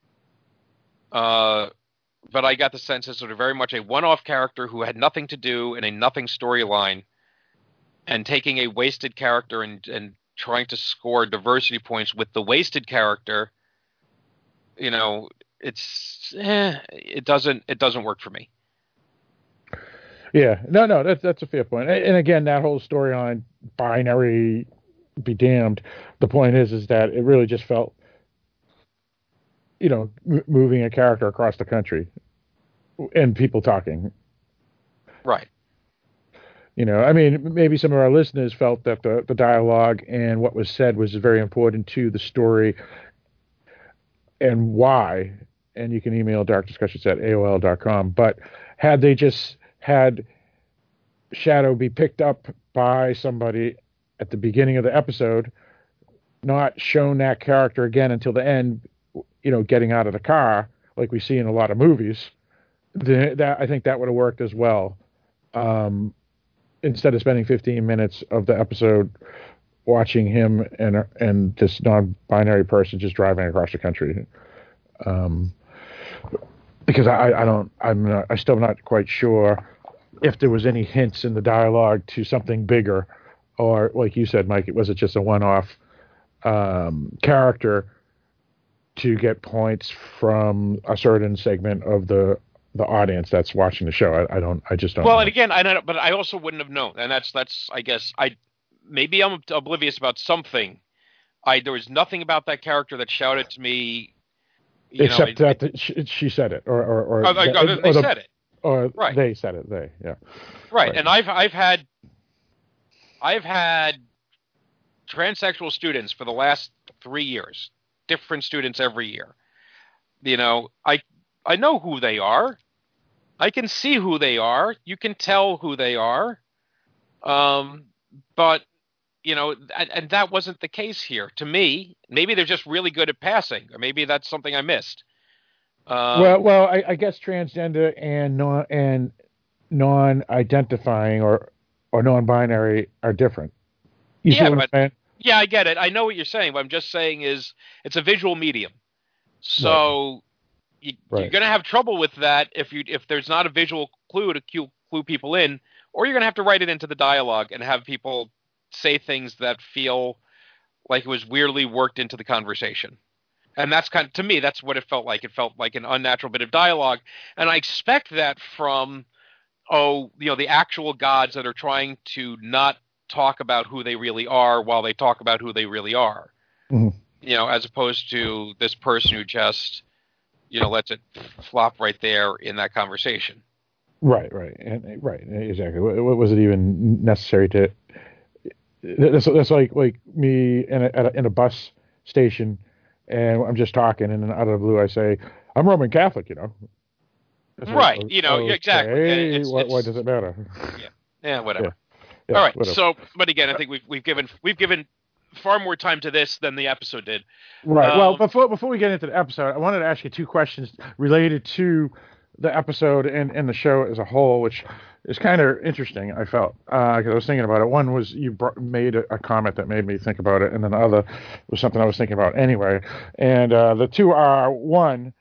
Uh, but I got the sense it's sort of very much a one-off character who had nothing to do in a nothing storyline, and taking a wasted character and and trying to score diversity points with the wasted character. You know, it's eh, it doesn't it doesn't work for me. Yeah, no, no, that's that's a fair point. And, and again, that whole story on binary, be damned. The point is, is that it really just felt, you know, m- moving a character across the country, and people talking. Right. You know, I mean, maybe some of our listeners felt that the the dialogue and what was said was very important to the story. And why, and you can email dark discussions at A O L dot com. But had they just had Shadow be picked up by somebody at the beginning of the episode, not shown that character again until the end, you know, getting out of the car, like we see in a lot of movies, the, that I think that would have worked as well. Um, instead of spending fifteen minutes of the episode watching him and and this non-binary person just driving across the country, um, because I, I don't I'm not, I still not quite sure if there was any hints in the dialogue to something bigger, or like you said, Mike, was it just a one-off um, character to get points from a certain segment of the the audience that's watching the show? I, I don't I just don't. Well, know. and again, I don't, but I also wouldn't have known, and that's that's I guess I. Maybe I'm oblivious about something. I there was nothing about that character that shouted to me. You Except know, that it, she, she said it, or or, or oh, they, the, they or the, said it, or right? They said it. They yeah. Right. right. And I've I've had I've had transsexual students for the last three years, different students every year. You know, I I know who they are. I can see who they are. You can tell who they are. Um, but you know, and, and that wasn't the case here. To me, maybe they're just really good at passing, or maybe that's something I missed. Um, well, well, I, I guess transgender and non and non-identifying or or non-binary are different. You yeah, see what but, I'm saying? Yeah, I get it. I know what you're saying. What I'm just saying is it's a visual medium, so right. you, right. you're going to have trouble with that if you if there's not a visual clue to clue, clue people in, or you're going to have to write it into the dialogue and have people say things that feel like it was weirdly worked into the conversation. And that's kind of, to me, that's what it felt like. It felt like an unnatural bit of dialogue. And I expect that from, oh, you know, the actual gods that are trying to not talk about who they really are while they talk about who they really are. Mm-hmm. You know, as opposed to this person who just, you know, lets it flop right there in that conversation. Right, right. And right, exactly. What was it even necessary to, That's, that's like like me in a, at a in a bus station, and I'm just talking, and then out of the blue I say, "I'm Roman Catholic," you know. That's right. Like, you know, okay, exactly. It's, why, it's, why does it matter? Yeah. Yeah. Whatever. Yeah. Yeah, All right. whatever. So, but again, I think we've we've given we've given far more time to this than the episode did. Right. Um, well, before before we get into the episode, I wanted to ask you two questions related to the episode and, and the show as a whole, which is kind of interesting, I felt, because uh, I was thinking about it. One was you brought, made a, a comment that made me think about it, and then the other was something I was thinking about anyway. And uh, the two are, one,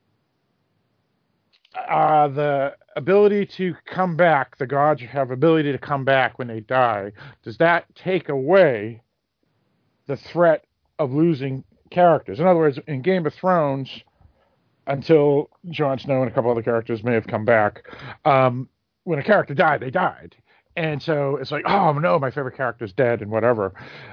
uh, the ability to come back, the gods have ability to come back when they die. Does that take away the threat of losing characters? In other words, in Game of Thrones, until Jon Snow and a couple other characters may have come back, um, when a character died, they died. and so it's like, oh no, my favorite character's dead and whatever.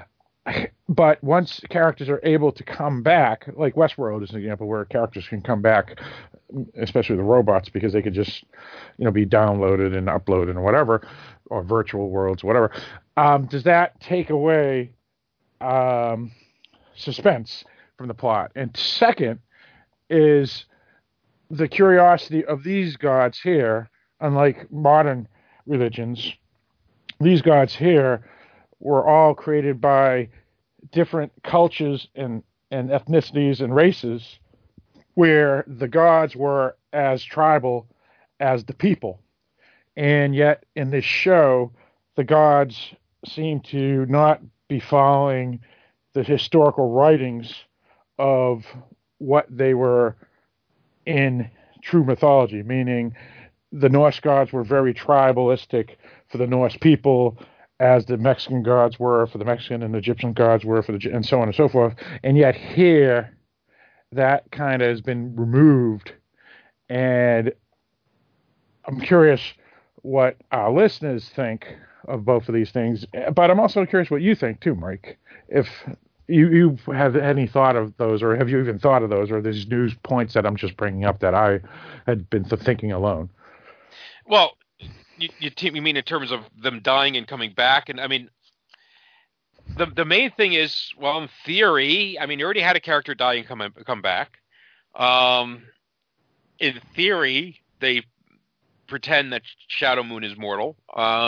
But once characters are able to come back, like Westworld is an example where characters can come back, especially the robots, because they could just, you know, be downloaded and uploaded and whatever, or virtual worlds, whatever. Um, does that take away um, suspense from the plot? And second is the curiosity of these gods here, unlike modern religions, these gods here were all created by different cultures and, and ethnicities and races, where the gods were as tribal as the people. And yet in this show, the gods seem to not be following the historical writings of what they were in true mythology, meaning the Norse gods were very tribalistic for the Norse people, as the Mexican gods were for the Mexican and the Egyptian gods were for the, and so on and so forth. And yet here, that kind of has been removed. And I'm curious what our listeners think of both of these things, but I'm also curious what you think too, Mike. If you, you have any thought of those, or have you even thought of those, or these news points that I'm just bringing up that I had been thinking alone? Well, You, you, you mean in terms of them dying and coming back? And I mean, the the main thing is, well, in theory, I mean, you already had a character die and come come back. Um, in theory, they pretend that Shadow Moon is mortal.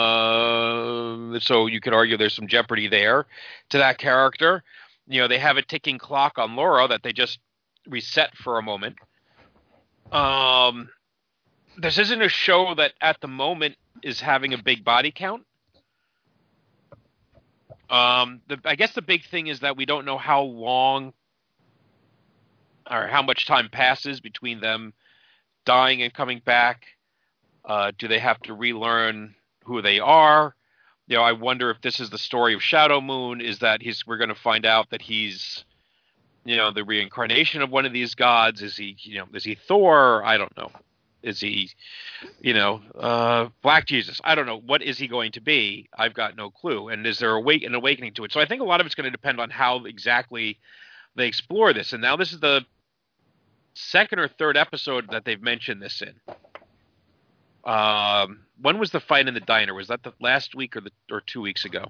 Uh, so you could argue there's some jeopardy there to that character. You know, they have a ticking clock on Laura that they just reset for a moment. Um. This isn't a show that at the moment is having a big body count. Um, the, I guess the big thing is that we don't know how long or how much time passes between them dying and coming back. Uh, do they have to relearn who they are? You know, I wonder if this is the story of Shadow Moon, is that he's, we're going to find out that he's, you know, the reincarnation of one of these gods. Is he, you know, is he Thor? I don't know. Is he, you know, uh, Black Jesus? I don't know. What is he going to be? I've got no clue. And is there a wake, an awakening to it? So I think a lot of it's going to depend on how exactly they explore this. And now this is the second or third episode that they've mentioned this in. Um, when was the fight in the diner? Was that the last week or the or two weeks ago?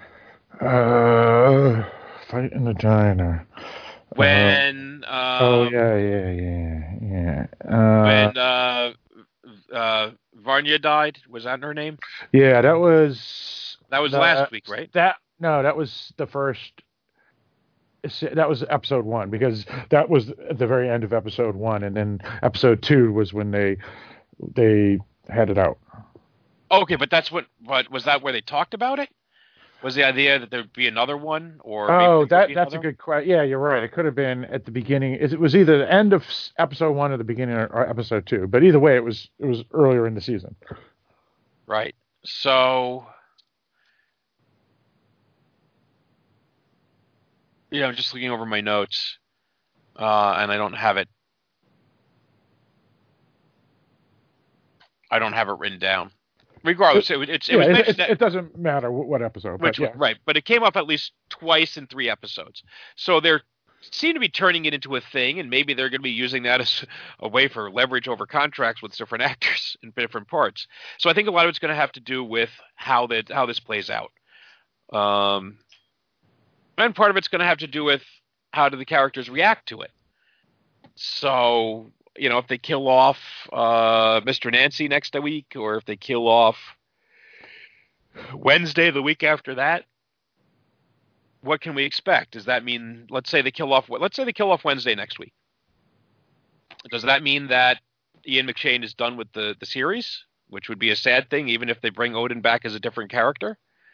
Uh, fight in the diner. When uh, um, oh yeah yeah yeah yeah uh, when uh, uh, Varnya died, was that her name? Yeah, that was that was the, last week, right? That no, that was the first. That was episode one, because that was at the very end of episode one, and then episode two was when they they had it out. Okay, but that's what. But was that where they talked about it? Was the idea that there'd be another one, or oh, maybe that that's a good question. Yeah, you're right. It could have been at the beginning. It was either the end of episode one or the beginning of episode two. But either way, it was it was earlier in the season. Right. So, you know, I'm just looking over my notes, uh, and I don't have it. I don't have it written down. Regardless, it, it's, it, yeah, was it, it, that, it doesn't matter what episode. Which, but yeah. Right, but it came up at least twice in three episodes. So they're seem to be turning it into a thing, and maybe they're going to be using that as a way for leverage over contracts with different actors in different parts. So I think a lot of it's going to have to do with how that how this plays out. Um, and part of it's going to have to do with how do the characters react to it. So, you know, if they kill off uh, Mister Nancy next week, or if they kill off Wednesday the week after that, what can we expect? Does that mean, let's say they kill off, let's say they kill off Wednesday next week. Does that mean that Ian McShane is done with the, the series, which would be a sad thing, even if they bring Odin back as a different character?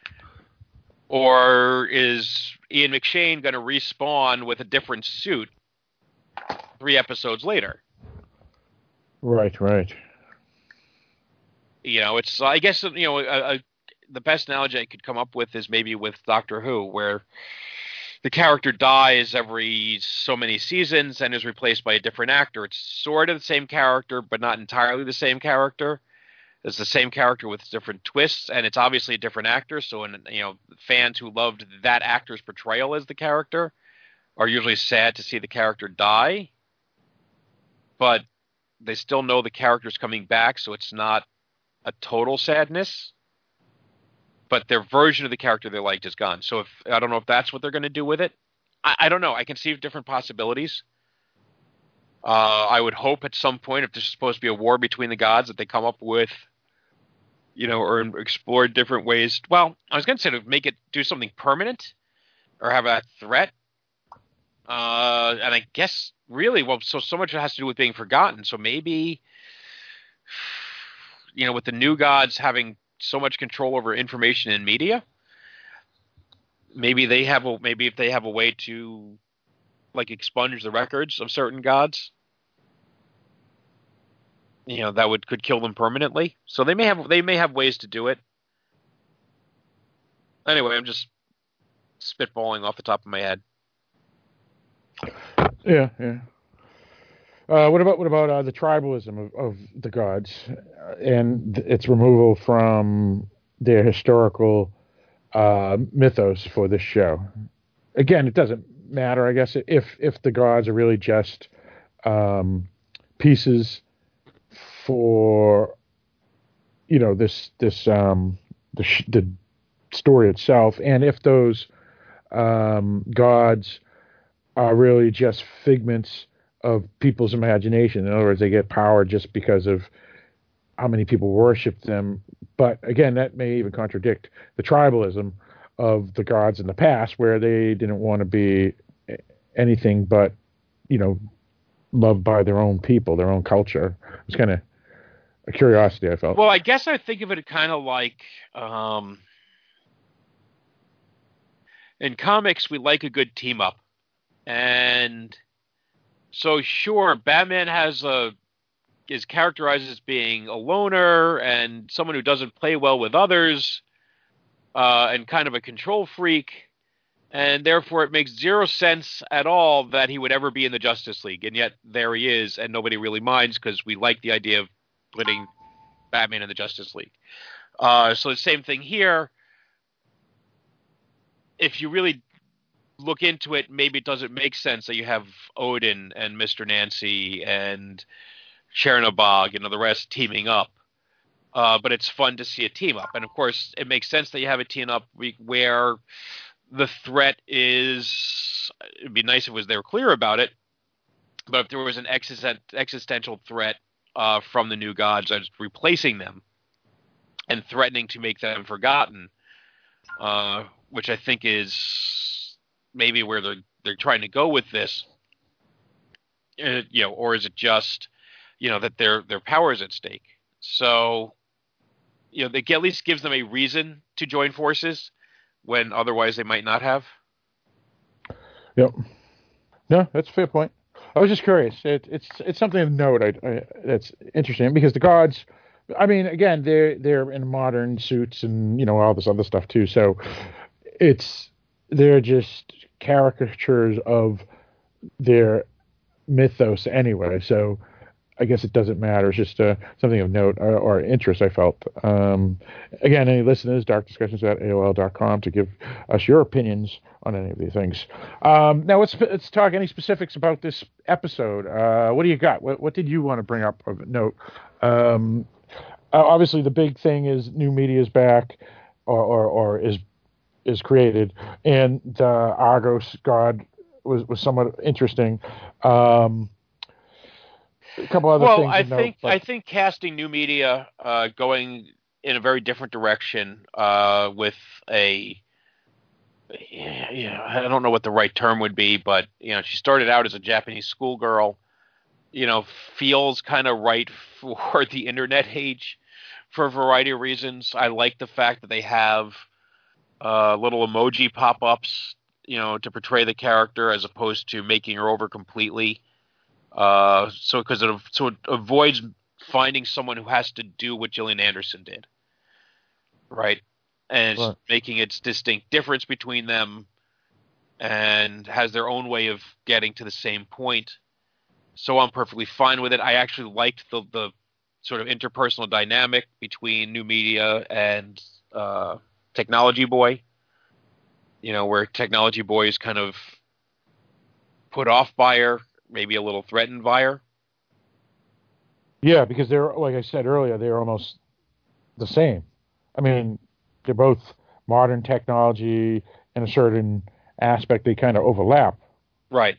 Or is Ian McShane going to respawn with a different suit three episodes later? Right, right. You know, it's, I guess, you know, a, a, the best analogy I could come up with is maybe with Doctor Who, where the character dies every so many seasons and is replaced by a different actor. It's sort of the same character, but not entirely the same character. it's the same character with different twists, and it's obviously a different actor. So, when, you know, fans who loved that actor's portrayal as the character are usually sad to see the character die, but they still know the character's coming back, so it's not a total sadness. But their version of the character they liked is gone. So if I don't know if that's what they're going to do with it. I, I don't know. I can see different possibilities. Uh, I would hope at some point, if there's supposed to be a war between the gods, that they come up with, you know, or explore different ways. Well, I was going to say to make it do something permanent or have a threat. Uh, and I guess really, well, so so much has to do with being forgotten. So maybe, you know, with the new gods having so much control over information and media, maybe they have a maybe if they have a way to like expunge the records of certain gods, you know, that would could kill them permanently. So they may have they may have ways to do it. Anyway, I'm just spitballing off the top of my head. Yeah, yeah. Uh, what about what about uh, the tribalism of, of the gods and its removal from their historical uh, mythos for this show? Again, it doesn't matter, I guess, if if the gods are really just um, pieces for, you know, this this um, the sh- the story itself, and if those um, gods are really just figments of people's imagination. In other words, they get power just because of how many people worship them. But again, that may even contradict the tribalism of the gods in the past, where they didn't want to be anything but, you know, loved by their own people, their own culture. It was kind of a curiosity, I felt. Well, I guess I think of it kind of like, um, in comics, we like a good team up. And so, sure, Batman has a is characterized as being a loner and someone who doesn't play well with others, uh, and kind of a control freak, and therefore it makes zero sense at all that he would ever be in the Justice League, and yet there he is, and nobody really minds because we like the idea of putting Batman in the Justice League. Uh, so the same thing here. If you really look into it, maybe it doesn't make sense that you have Odin and Mister Nancy and Chernobog and the rest teaming up. Uh, but it's fun to see a team up. And of course, it makes sense that you have a team up where the threat is, it'd be nice if it was they were clear about it, but if there was an existen- existential threat uh, from the new gods that's replacing them and threatening to make them forgotten, uh, which I think is maybe where they're, they're trying to go with this, uh, you know, or is it just, you know, that their their power is at stake? So, you know, they at least gives them a reason to join forces when otherwise they might not have. Yep. No, that's a fair point. I was just curious. It, it's it's something of note. I, I, that's interesting because the gods. I mean, again, they're they're in modern suits and, you know, all this other stuff too. So it's they're just caricatures of their mythos anyway. So I guess it doesn't matter. It's just uh, something of note or, or interest, I felt. Um, again, any listeners, dark discussions at A O L dot com to give us your opinions on any of these things. Um, now, let's let's talk any specifics about this episode. Uh, what do you got? What, what did you want to bring up of note? Um, obviously, the big thing is new media is back or, or, or is is created, and the Argos god was, was somewhat interesting. Um, A couple other well, things. I to think note, I think casting new media, uh, going in a very different direction uh, with a, you know, I don't know what the right term would be, but you know, she started out as a Japanese schoolgirl. You know, feels kind of right for the internet age for a variety of reasons. I like the fact that they have uh, little emoji pop-ups, you know, to portray the character as opposed to making her over completely. Uh, so because it so it avoids finding someone who has to do what Gillian Anderson did, right? And Right. making its distinct difference between them, and has their own way of getting to the same point. So I'm perfectly fine with it. I actually liked the the sort of interpersonal dynamic between New Media and uh, Technology Boy. You know, where Technology Boy is kind of put off by her, maybe a little threatened by her. Yeah, because they're, like I said earlier, they're almost the same. I mean, they're both modern technology in a certain aspect. They kind of overlap. Right.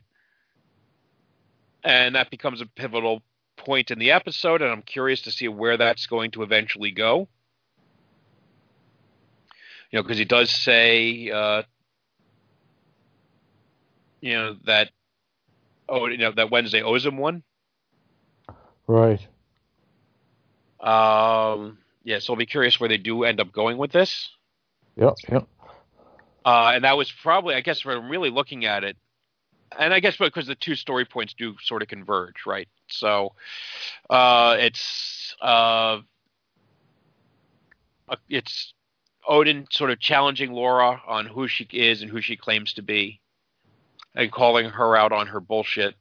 And that becomes a pivotal point in the episode, and I'm curious to see where that's going to eventually go. You know, because he does say, uh, you know, that, oh, you know, that Wednesday owes him one. Right. Um, yeah, so I'll be curious where they do end up going with this. Yep, yep. Uh, and that was probably, I guess, when I'm really looking at it, and I guess because the two story points do sort of converge, right? So uh, it's uh, it's Odin sort of challenging Laura on who she is and who she claims to be, and calling her out on her bullshit.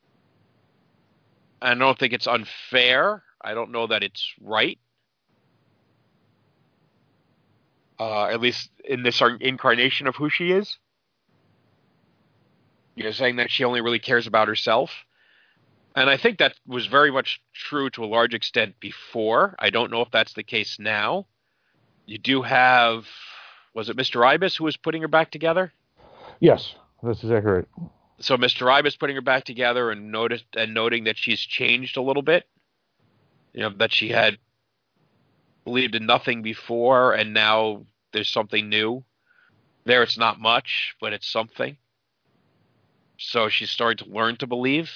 I don't think it's unfair. I don't know that it's right. Uh, at least in this incarnation of who she is. You're saying that she only really cares about herself. And I think that was very much true to a large extent before. I don't know if that's the case now. You do have, was it Mister Ibis who was putting her back together? Yes, that's exactly right. So Mister Ibis putting her back together and noticed and noting that she's changed a little bit. You know, that she had believed in nothing before, and now there's something new. There it's not much, but it's something. So she's starting to learn to believe.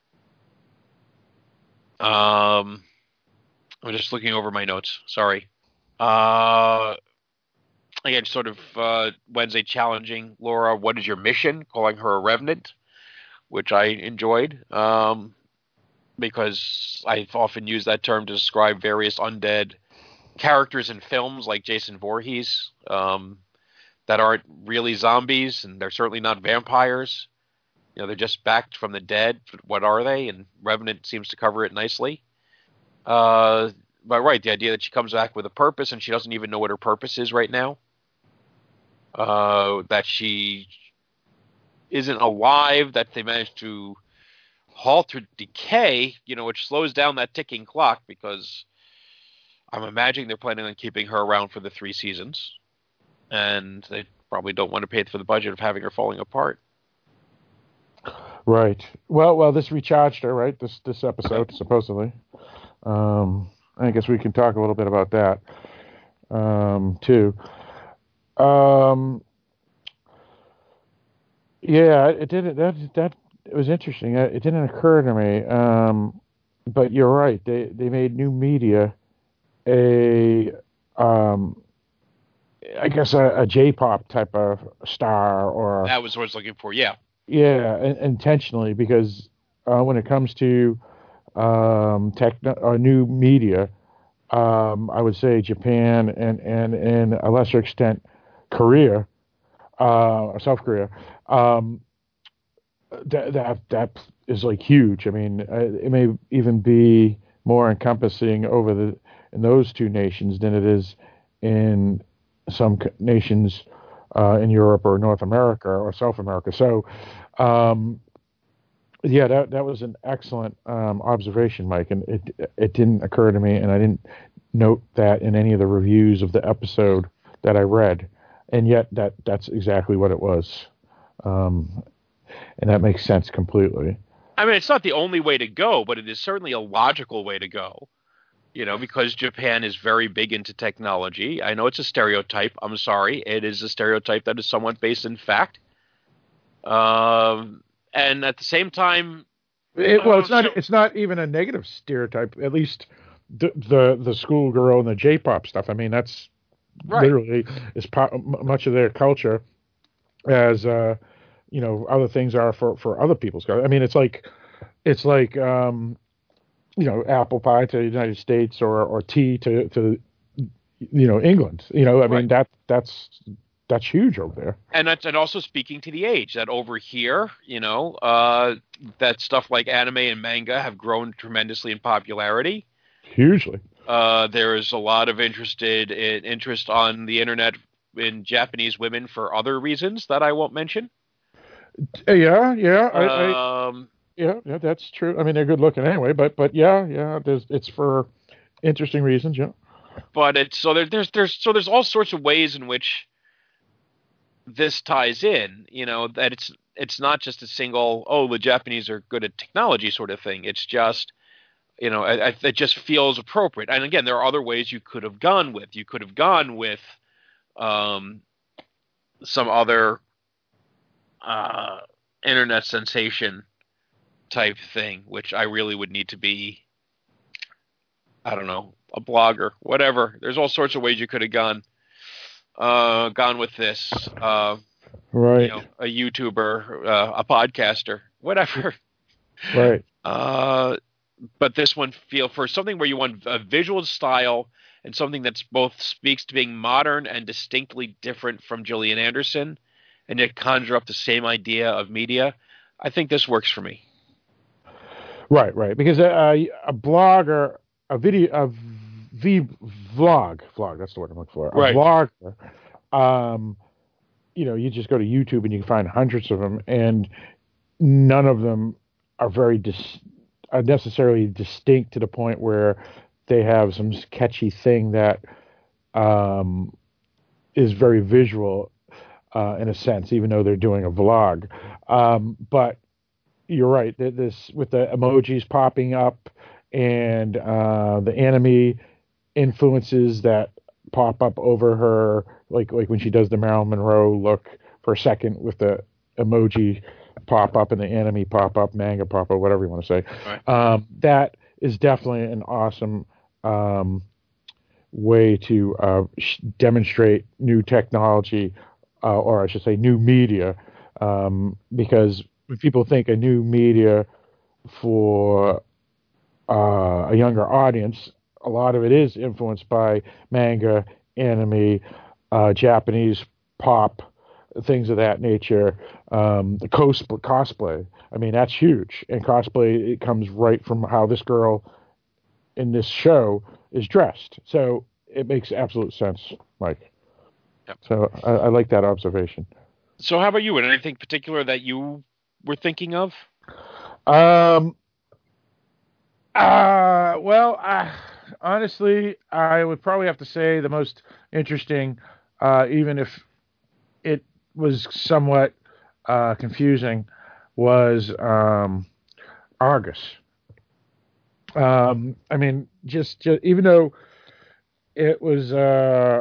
Um, I'm just looking over my notes. Sorry. Uh, again, sort of uh, Wednesday challenging Laura, what is your mission? Calling her a revenant, which I enjoyed. Um, because I've often used that term to describe various undead characters in films like Jason Voorhees um, that aren't really zombies, and they're certainly not vampires. You know, they're just back from the dead. What are they? And Revenant seems to cover it nicely. Uh, but right, the idea that she comes back with a purpose and she doesn't even know what her purpose is right now. Uh, that she isn't alive, that they managed to halt her decay, you know, which slows down that ticking clock, because I'm imagining they're planning on keeping her around for the three seasons. And they probably don't want to pay for the budget of having her falling apart. Right. Well, well, this recharged her, right? This this episode, supposedly. Um, I guess we can talk a little bit about that um, too. Um, yeah, it didn't. That that it was interesting. It didn't occur to me. Um, but you're right. They they made New Media a, um, I guess a, a J-pop type of star, or that was what I was looking for. Yeah. Yeah, intentionally, because uh, when it comes to um, tech or New Media, um, I would say Japan and and in a lesser extent Korea, uh, or South Korea, um, that that that is like huge. I mean, it may even be more encompassing over the in those two nations than it is in some nations uh, in Europe or North America or South America. So, um, yeah, that that was an excellent um, observation, Mike, and it it didn't occur to me, and I didn't note that in any of the reviews of the episode that I read, and yet that that's exactly what it was, um, and that makes sense completely. I mean, it's not the only way to go, but it is certainly a logical way to go. You know, because Japan is very big into technology. I know it's a stereotype. I'm sorry. It is a stereotype that is somewhat based in fact. Um, and at the same time... It, well, it's not so, It's not even a negative stereotype, at least the the, the schoolgirl and the J-pop stuff. I mean, that's right. Literally is po- much of their culture as, uh, you know, other things are for, for other people's culture. I mean, it's like... It's like... Um, you know, apple pie to the United States, or, or tea to, to, you know, England. You know, I right. mean, that that's that's huge over there. And that's and also speaking to the age, that over here, you know, uh, that stuff like anime and manga have grown tremendously in popularity. Hugely. Uh, there is a lot of interested in, interest on the internet in Japanese women for other reasons that I won't mention. Yeah, yeah, I, I Um, yeah, yeah, that's true. I mean, they're good looking anyway, but but yeah, yeah, there's it's for interesting reasons. Yeah. but it's so there, there's there's so there's all sorts of ways in which this ties in. You know that it's it's not just a single oh the Japanese are good at technology sort of thing. It's just you know I, I, it just feels appropriate. And again, there are other ways you could have gone with. You could have gone with um, some other uh, internet sensation type thing, which I really would need to be. I don't know, a blogger, whatever. There's all sorts of ways you could have gone, uh, gone with this. Uh, Right. You know, a YouTuber, uh, a podcaster, whatever. Right. Uh, but this one feel for something where you want a visual style and something that's both speaks to being modern and distinctly different from Gillian Anderson, and yet conjure up the same idea of media. I think this works for me. Right. Right. Because a, a blogger, a video, a v vlog, vlog. That's the word I'm looking for. A Right. vlogger. Um, you know, you just go to YouTube and you can find hundreds of them, and none of them are very dis- are necessarily distinct to the point where they have some catchy thing that um, is very visual uh, in a sense, even though they're doing a vlog. Um, but you're right. This with the emojis popping up and uh, the anime influences that pop up over her, like like when she does the Marilyn Monroe look for a second with the emoji pop up and the anime pop up, manga pop up, whatever you want to say. Right. Um, that is definitely an awesome um, way to uh, sh- demonstrate new technology, uh, or I should say new media, um, because when people think of new media for uh, a younger audience, a lot of it is influenced by manga, anime, uh, Japanese pop, things of that nature. Um, the cos- cosplay, I mean, that's huge. And cosplay, it comes right from how this girl in this show is dressed. So it makes absolute sense, Mike. Yep. So I, I like that observation. So how about you? Anything particular that you were thinking of? Um. Uh. Well, uh, honestly, I would probably have to say the most interesting, uh, even if it was somewhat uh, confusing, was um, Argus. Um, I mean, just, just even though it was, uh,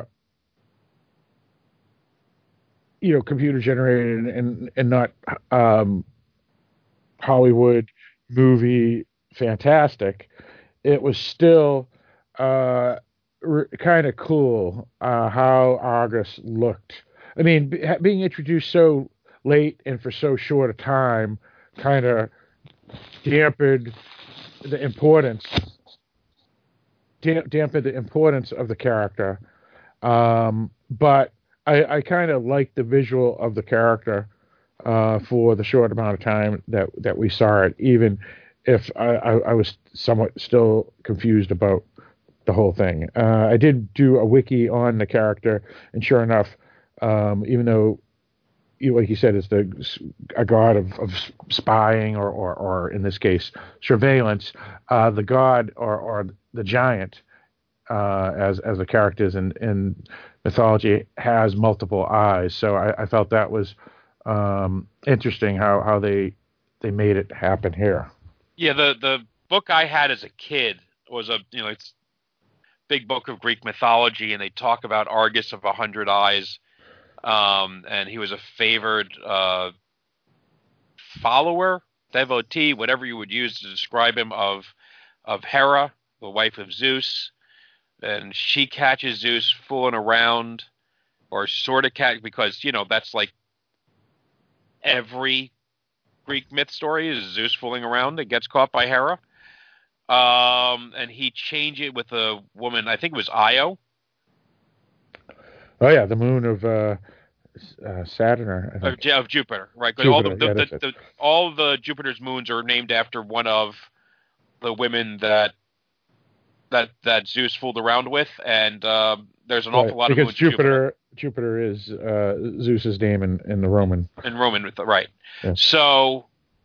you know, computer generated and and not um, Hollywood movie fantastic, it was still uh, r- kind of cool uh, how Argus looked. I mean, b- being introduced so late and for so short a time kind of dampened the importance, damp- dampened the importance of the character. Um, but I, I kind of liked the visual of the character uh, for the short amount of time that, that we saw it, even if I, I, I was somewhat still confused about the whole thing. Uh, I did do a wiki on the character, and sure enough, um, even though, you, like you said, it's the a god of, of spying or, or, or in this case surveillance, uh, the god or, or the giant, uh, as as the characters in, in mythology, has multiple eyes. So I, I felt that was um, interesting how, how they they made it happen here. Yeah, the the book I had as a kid was a you know it's big book of Greek mythology, and they talk about Argus of a hundred eyes, um, and he was a favored uh, follower, devotee, whatever you would use to describe him, of of Hera, the wife of Zeus, and she catches Zeus fooling around, or sort of catch because you know that's like every Greek myth story is Zeus fooling around and gets caught by Hera. Um, and he changed it with a woman, I think it was Io. Oh yeah, the moon of uh, uh, Saturn, I think. Of, of Jupiter, right? Because all the, Jupiter, the, yeah, the, that's it. the all the Jupiter's moons are named after one of the women that that that Zeus fooled around with, and uh, there's an Right. awful lot Because of Jupiter. Jupiter, Jupiter is uh, Zeus's name in, in the Roman. In Roman, with right. Yeah. So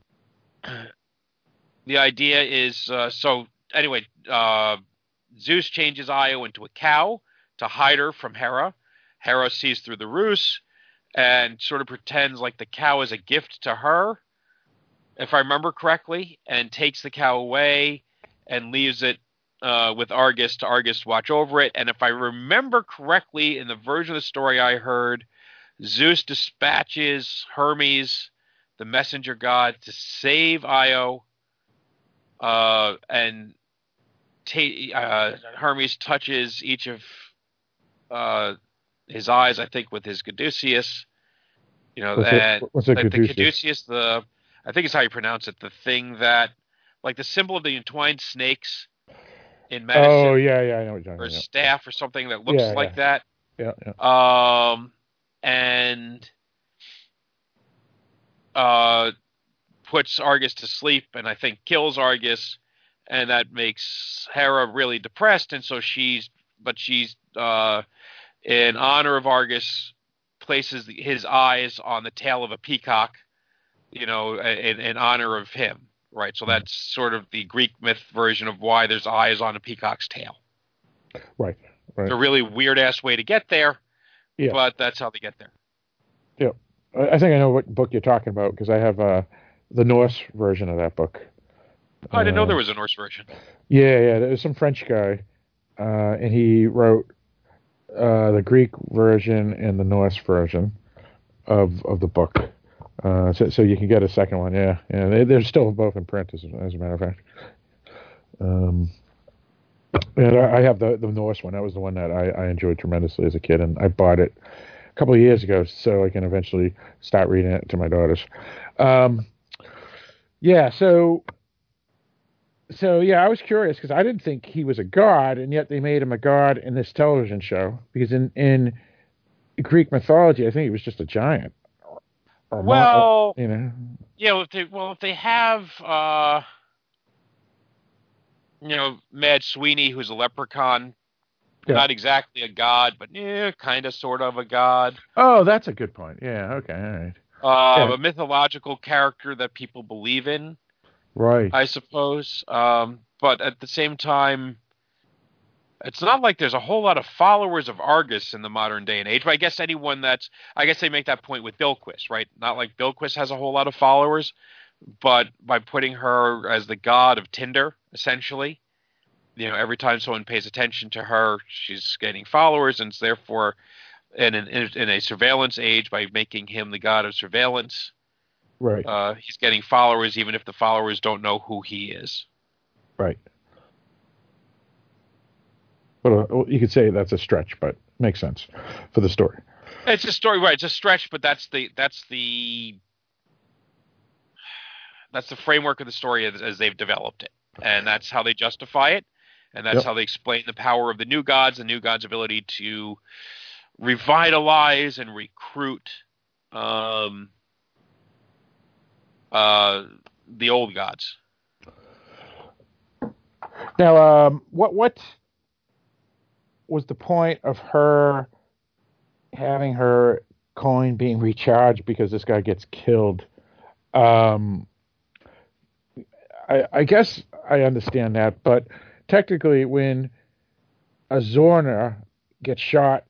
the idea is, uh, so anyway, uh, Zeus changes Io into a cow to hide her from Hera. Hera sees through the ruse and sort of pretends like the cow is a gift to her, if I remember correctly, and takes the cow away and leaves it uh, with Argus to Argus watch over it. And if I remember correctly, in the version of the story I heard, Zeus dispatches Hermes, the messenger god, to save Io, uh, and ta- uh, Hermes touches each of uh, his eyes, I think, with his caduceus. You know, What's and it, what's a like the caduceus? caduceus, the I think it's how you pronounce it, the thing that, like the symbol of the entwined snakes in medicine. Oh yeah, yeah, I know what you're Or a talking about. staff or something that looks Yeah, like yeah. that. Yeah, yeah. Um, and uh, puts Argus to sleep, and I think kills Argus, and that makes Hera really depressed, and so she's, but she's, uh, in honor of Argus, places his eyes on the tail of a peacock, you know, in, in honor of him, right? So that's sort of the Greek myth version of why there's eyes on a peacock's tail. Right, right. It's a really weird-ass way to get there, yeah. but that's how they get there. Yeah. I think I know what book you're talking about because I have uh, the Norse version of that book. Oh, I didn't know uh, there was a Norse version. Yeah, yeah. There's some French guy, uh, and he wrote uh, the Greek version and the Norse version of of the book. Uh, so, so you can get a second one. Yeah, yeah. They, they're still both in print, as, as a matter of fact. Um, and I, I have the the Norse one. That was the one that I, I enjoyed tremendously as a kid, and I bought it a couple of years ago so I can eventually start reading it to my daughters. Um, yeah. So. So yeah, I was curious because I didn't think he was a god, and yet they made him a god in this television show. Because in, in Greek mythology, I think he was just a giant. Or Well, you know, yeah. Well, if they, well, if they have, uh, you know, Mad Sweeney, who's a leprechaun, yeah. not exactly a god, but yeah, kind of, sort of a god. Oh, that's a good point. Yeah. Okay. All right. Uh, Yeah. A mythological character that people believe in. Right. I suppose. Um, but at the same time, it's not like there's a whole lot of followers of Argus in the modern day and age. But I guess anyone that's, I guess they make that point with Bilquis, right? Not like Bilquis has a whole lot of followers, but by putting her as the god of Tinder, essentially, you know, every time someone pays attention to her, she's gaining followers, and it's therefore in, an, in a surveillance age, by making him the god of surveillance, Right. Uh, he's getting followers, even if the followers don't know who he is. Right. Well, uh, you could say that's a stretch, but makes sense for the story. It's a story, right? It's a stretch, but that's the that's the that's the framework of the story as, as they've developed it, and that's how they justify it, and that's Yep. how they explain the power of the new gods, the new gods' ability to revitalize and recruit um, uh, the old gods. Now, um, what what was the point of her having her coin being recharged because this guy gets killed? Um, I, I guess I understand that, but technically, when a Zorna gets shot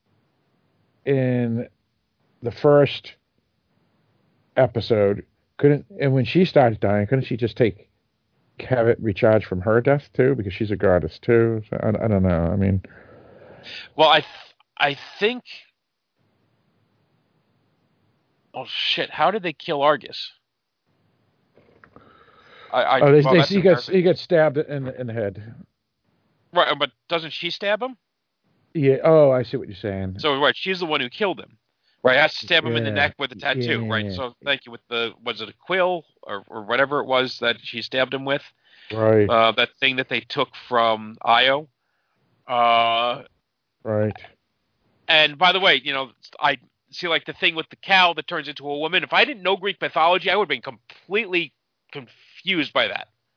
in the first episode, couldn't and when she started dying, couldn't she just take have it recharged from her death too? Because she's a goddess too. So I, I don't know. I mean, well, I th- I think. Oh shit! How did they kill Argus? I, I, oh, they, well, they, that's he gets he gets stabbed in the, in the head. Right, but doesn't she stab him? Yeah. Oh, I see what you're saying. So right, she's the one who killed him. Right, has to stab him yeah. in the neck with a tattoo. Yeah. Right. So thank you. With the was it a quill or, or whatever it was that she stabbed him with? Right. Uh, that thing that they took from Io. Uh, right. And by the way, you know, I see like the thing with the cow that turns into a woman. If I didn't know Greek mythology, I would have been completely confused by that.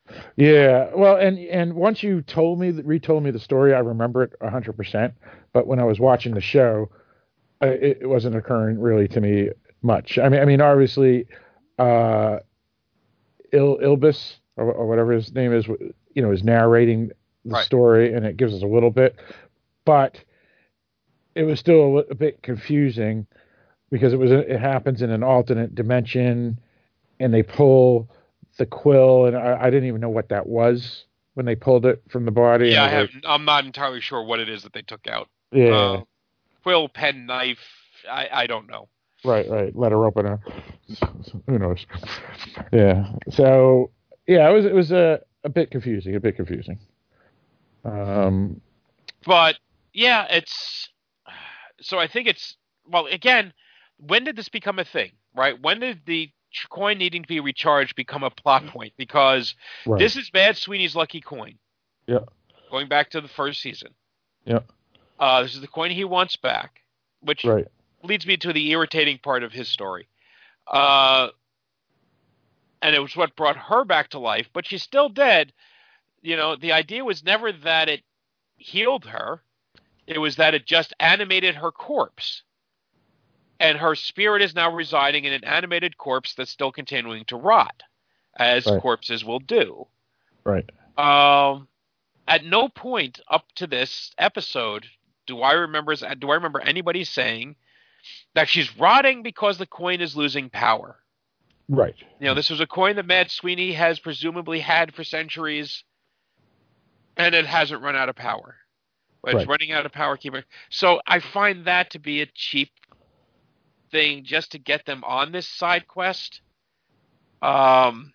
Yeah, well, and and once you told me, retold me the story, I remember it a hundred percent. But when I was watching the show, uh, it, it wasn't occurring really to me much. I mean, I mean, obviously, uh, Il Ilbis or, or whatever his name is, you know, is narrating the Right. story, and it gives us a little bit, but it was still a, li- a bit confusing because it was it happens in an alternate dimension, and they pull the quill, and I, I didn't even know what that was when they pulled it from the body, and Yeah, I I was have. like, I'm not entirely sure what it is that they took out. yeah, Uh, quill, pen, knife. I, I don't know. right, right, letter opener. Who knows? Yeah. So yeah, it was it was a a bit confusing, a bit confusing. Um, But yeah, it's so I think it's well again. When did this become a thing? Right? When did the ch- coin needing to be recharged become a plot point? Because right. this is Mad Sweeney's lucky coin. Yeah. Going back to the first season, Yeah. uh, this is the coin he wants back, which Right. leads me to the irritating part of his story. Uh, and it was what brought her back to life, but she's still dead. You know, the idea was never that it healed her. It was that it just animated her corpse. And her spirit is now residing in an animated corpse that's still continuing to rot, as Right. corpses will do. Right. Um, at no point up to this episode do I remember do I remember anybody saying that she's rotting because the coin is losing power. Right. You know, this was a coin that Mad Sweeney has presumably had for centuries, and it hasn't run out of power. But it's Right. running out of power keeper. So I find that to be a cheap thing just to get them on this side quest. Um,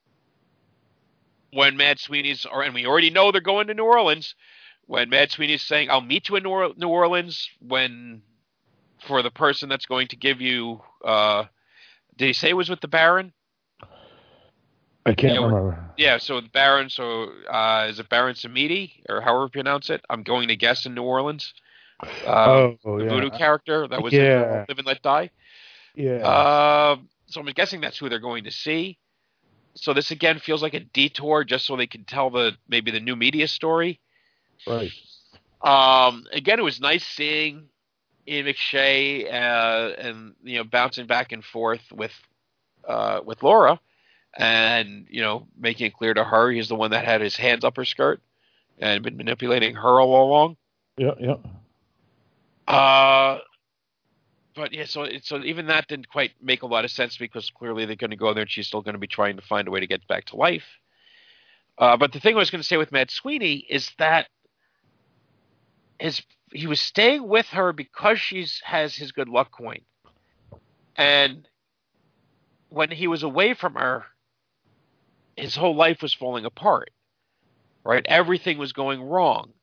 when Mad Sweeney's, or and we already know they're going to New Orleans. When Mad Sweeney's saying, "I'll meet you in New Orleans," when for the person that's going to give you, uh, did he say it was with the Baron? I can't Yeah, remember. yeah. So the Baron, so uh, is it Baron Samedi or however you pronounce it? I'm going to guess in New Orleans. Um, Oh, oh the voodoo yeah. character that was in uh, Yeah. Live and Let Die. Yeah. Uh, so I'm guessing that's who they're going to see. So this again feels like a detour just so they can tell the maybe the new media story. Right. Um, again, it was nice seeing Ian McShay uh, and you know bouncing back and forth with uh, with Laura, and you know making it clear to her he's the one that had his hands up her skirt and been manipulating her all along. Yeah. Yeah. Uh, but yeah, so so even that didn't quite make a lot of sense because clearly they're going to go there and she's still going to be trying to find a way to get back to life. Uh, but the thing I was going to say with Mad Sweeney is that his he was staying with her because she's has his good luck coin, and when he was away from her, his whole life was falling apart. Right, everything was going wrong,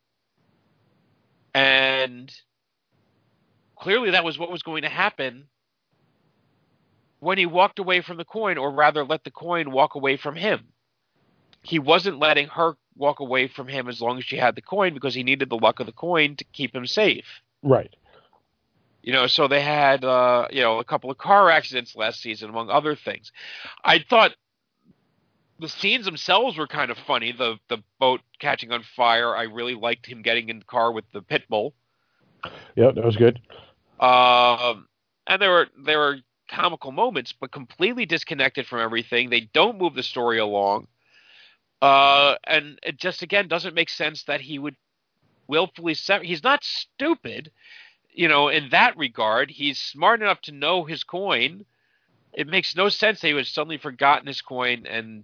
and clearly that was what was going to happen when he walked away from the coin, or rather, let the coin walk away from him. He wasn't letting her walk away from him as long as she had the coin because he needed the luck of the coin to keep him safe. Right. You know, so they had, uh, you know, a couple of car accidents last season, among other things. I thought the scenes themselves were kind of funny. The the boat catching on fire. I really liked him getting in the car with the pit bull. Yeah, that was good. Um, and there were there were comical moments, but completely disconnected from everything. They don't move the story along. Uh, and it just again doesn't make sense that he would willfully sever. He's not stupid, you know, in that regard. He's smart enough to know his coin. It makes no sense that he would suddenly forgotten his coin and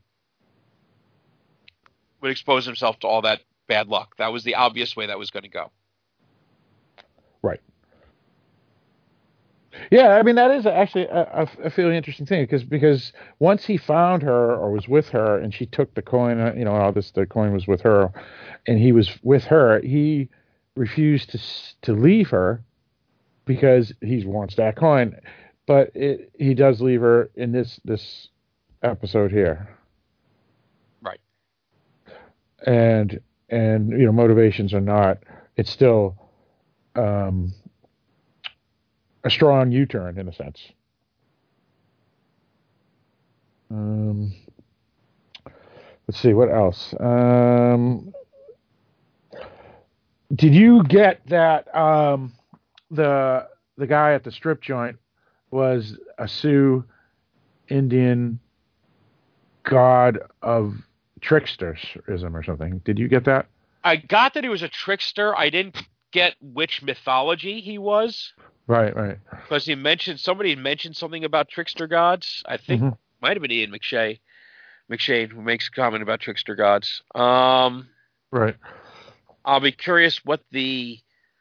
would expose himself to all that bad luck. That was the obvious way that was going to go. Right. Yeah, I mean that is actually a, a fairly interesting thing because because once he found her or was with her and she took the coin, uh, you know, all this the coin was with her, and he was with her, he refused to to leave her because he wants that coin, but it, he does leave her in this this episode here, Right. and and you know motivations or not, it's still um, a strong U-turn in a sense. Um, let's see what else. Um, did you get that um, the the guy at the strip joint was a Sioux Indian god of tricksterism or something? Did you get that? I got that he was a trickster. I didn't get which mythology he was. Right, right. Because he mentioned somebody mentioned something about trickster gods. I think Mm-hmm. might have been Ian McShane. McShane who makes a comment about trickster gods. Um, Right. I'll be curious what the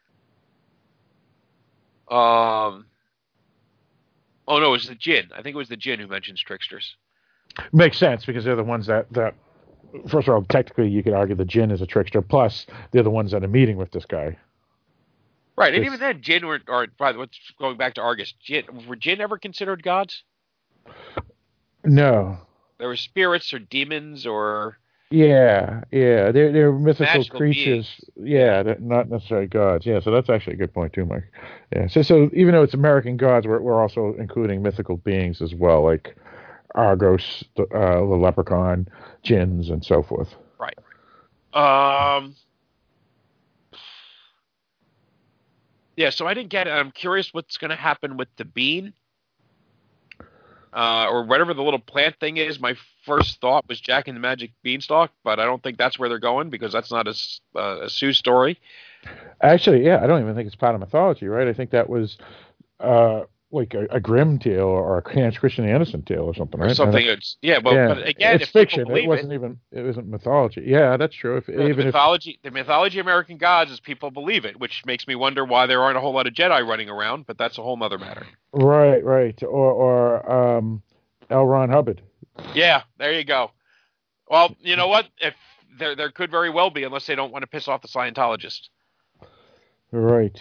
um. Oh no, it was the Jinn. I think it was the Jinn who mentions tricksters. Makes sense because they're the ones that, that first of all, technically you could argue the Jinn is a trickster, plus they're the ones that are meeting with this guy. Right, and This, even then, Jinn were, or by the way, going back to Argus, Jinn, were Jinn ever considered gods? no. There were spirits or demons or Yeah, yeah. They're they're mythical magical creatures. beings. Yeah, they're not necessarily gods. Yeah, so that's actually a good point too, Mike. Yeah. So so even though it's American gods, we're we're also including mythical beings as well, like Argos, the, uh, the leprechaun, jinns, and so forth. Right. Um. Yeah, so I didn't get it. I'm curious what's going to happen with the bean, uh, or whatever the little plant thing is. My first thought was Jack and the Magic Beanstalk, but I don't think that's where they're going because that's not a, uh, a Sioux story. Actually, yeah, I don't even think it's part of mythology, right? I think that was uh, like a, a Grimm tale or a Hans Christian Andersen tale or something, Or right? something. And, It's yeah, but, yeah, but again, it's if fiction. people believe It wasn't it, even. It wasn't mythology. Yeah, that's true. If, you know, the even if mythology, the mythology of American gods is people believe it, which makes me wonder why there aren't a whole lot of Jedi running around. But that's a whole other matter. right, right, or or um, L. Ron Hubbard. Yeah, there you go. Well, you know what? If there there could very well be, unless they don't want to piss off the Scientologist. Right.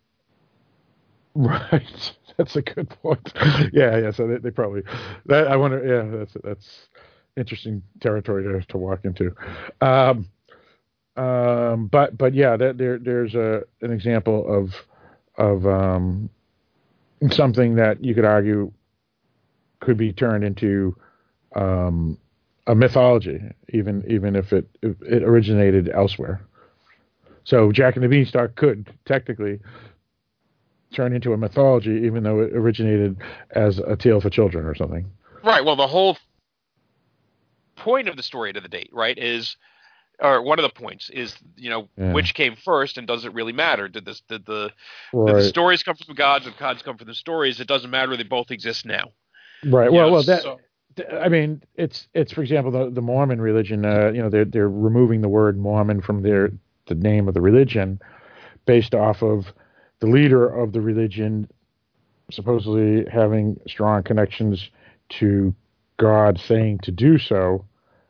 Right. That's a good point. Yeah, yeah. So they, they probably that I wonder. Yeah, that's that's interesting territory to to walk into. Um, um, but but yeah, that, there there's a an example of of um, something that you could argue could be turned into um, a mythology, even even if it if it originated elsewhere. So Jack and the Beanstalk could technically turn into a mythology, even though it originated as a tale for children or something. Right. Well, the whole point of the story to the date, right, is, or one of the points is, you know, Yeah. which came first, and does it really matter? Did this, did the, Right. did the stories come from gods, and gods come from the stories? It doesn't matter. They both exist now. Right. You Well, know, well, that. so- I mean, it's it's for example the the Mormon religion. Uh, you know, they're they're removing the word Mormon from their the name of the religion, based off of the leader of the religion supposedly having strong connections to God, saying to do so,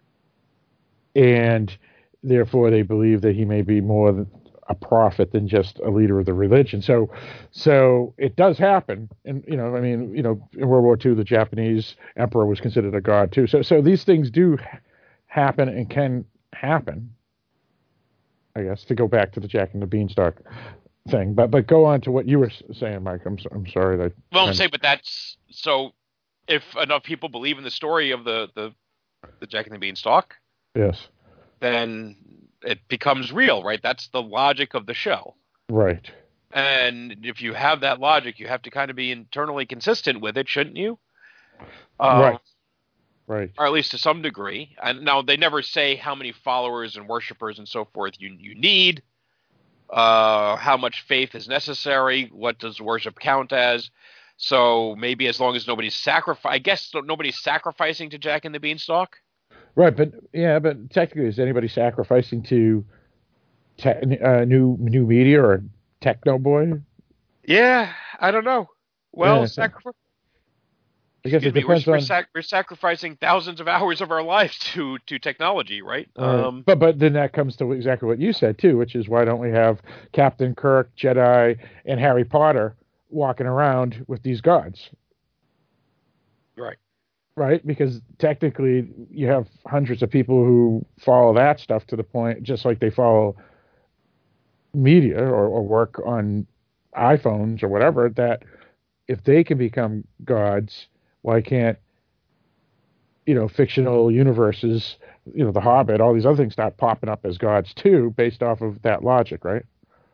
and therefore they believe that he may be more a prophet than just a leader of the religion. So, so it does happen, and you know, I mean, you know, in World War Two, the Japanese emperor was considered a god too. So, so these things do happen and can happen. I guess to go back to the Jack and the Beanstalk thing, but but go on to what you were saying, Mike. I'm I'm sorry that. Well, I'm saying, but that's so. If enough people believe in the story of the the, the Jack and the Beanstalk, Yes. then it becomes real, right? That's the logic of the show. Right. And if you have that logic, you have to kind of be internally consistent with it, shouldn't you? Um, right. Right. Or at least to some degree. And now they never say how many followers and worshipers and so forth you you need, uh, how much faith is necessary, what does worship count as. So maybe as long as nobody's sacrifice, I guess nobody's sacrificing to Jack and the Beanstalk. Right, but yeah, but technically, is anybody sacrificing to te- uh, new new media or Techno Boy? Yeah, I don't know. Well, Yeah, sacrifice. I guess Excuse it me, we're, depends we're, on. sac- we're sacrificing thousands of hours of our lives to, to technology, right? Right. Um, but but then that comes to exactly what you said too, which is why don't we have Captain Kirk, Jedi, and Harry Potter walking around with these gods? right. Right, because technically you have hundreds of people who follow that stuff to the point, just like they follow media or, or work on iPhones or whatever, that if they can become gods, why can't you know, fictional universes, you know, The Hobbit, all these other things start popping up as gods too, based off of that logic, right?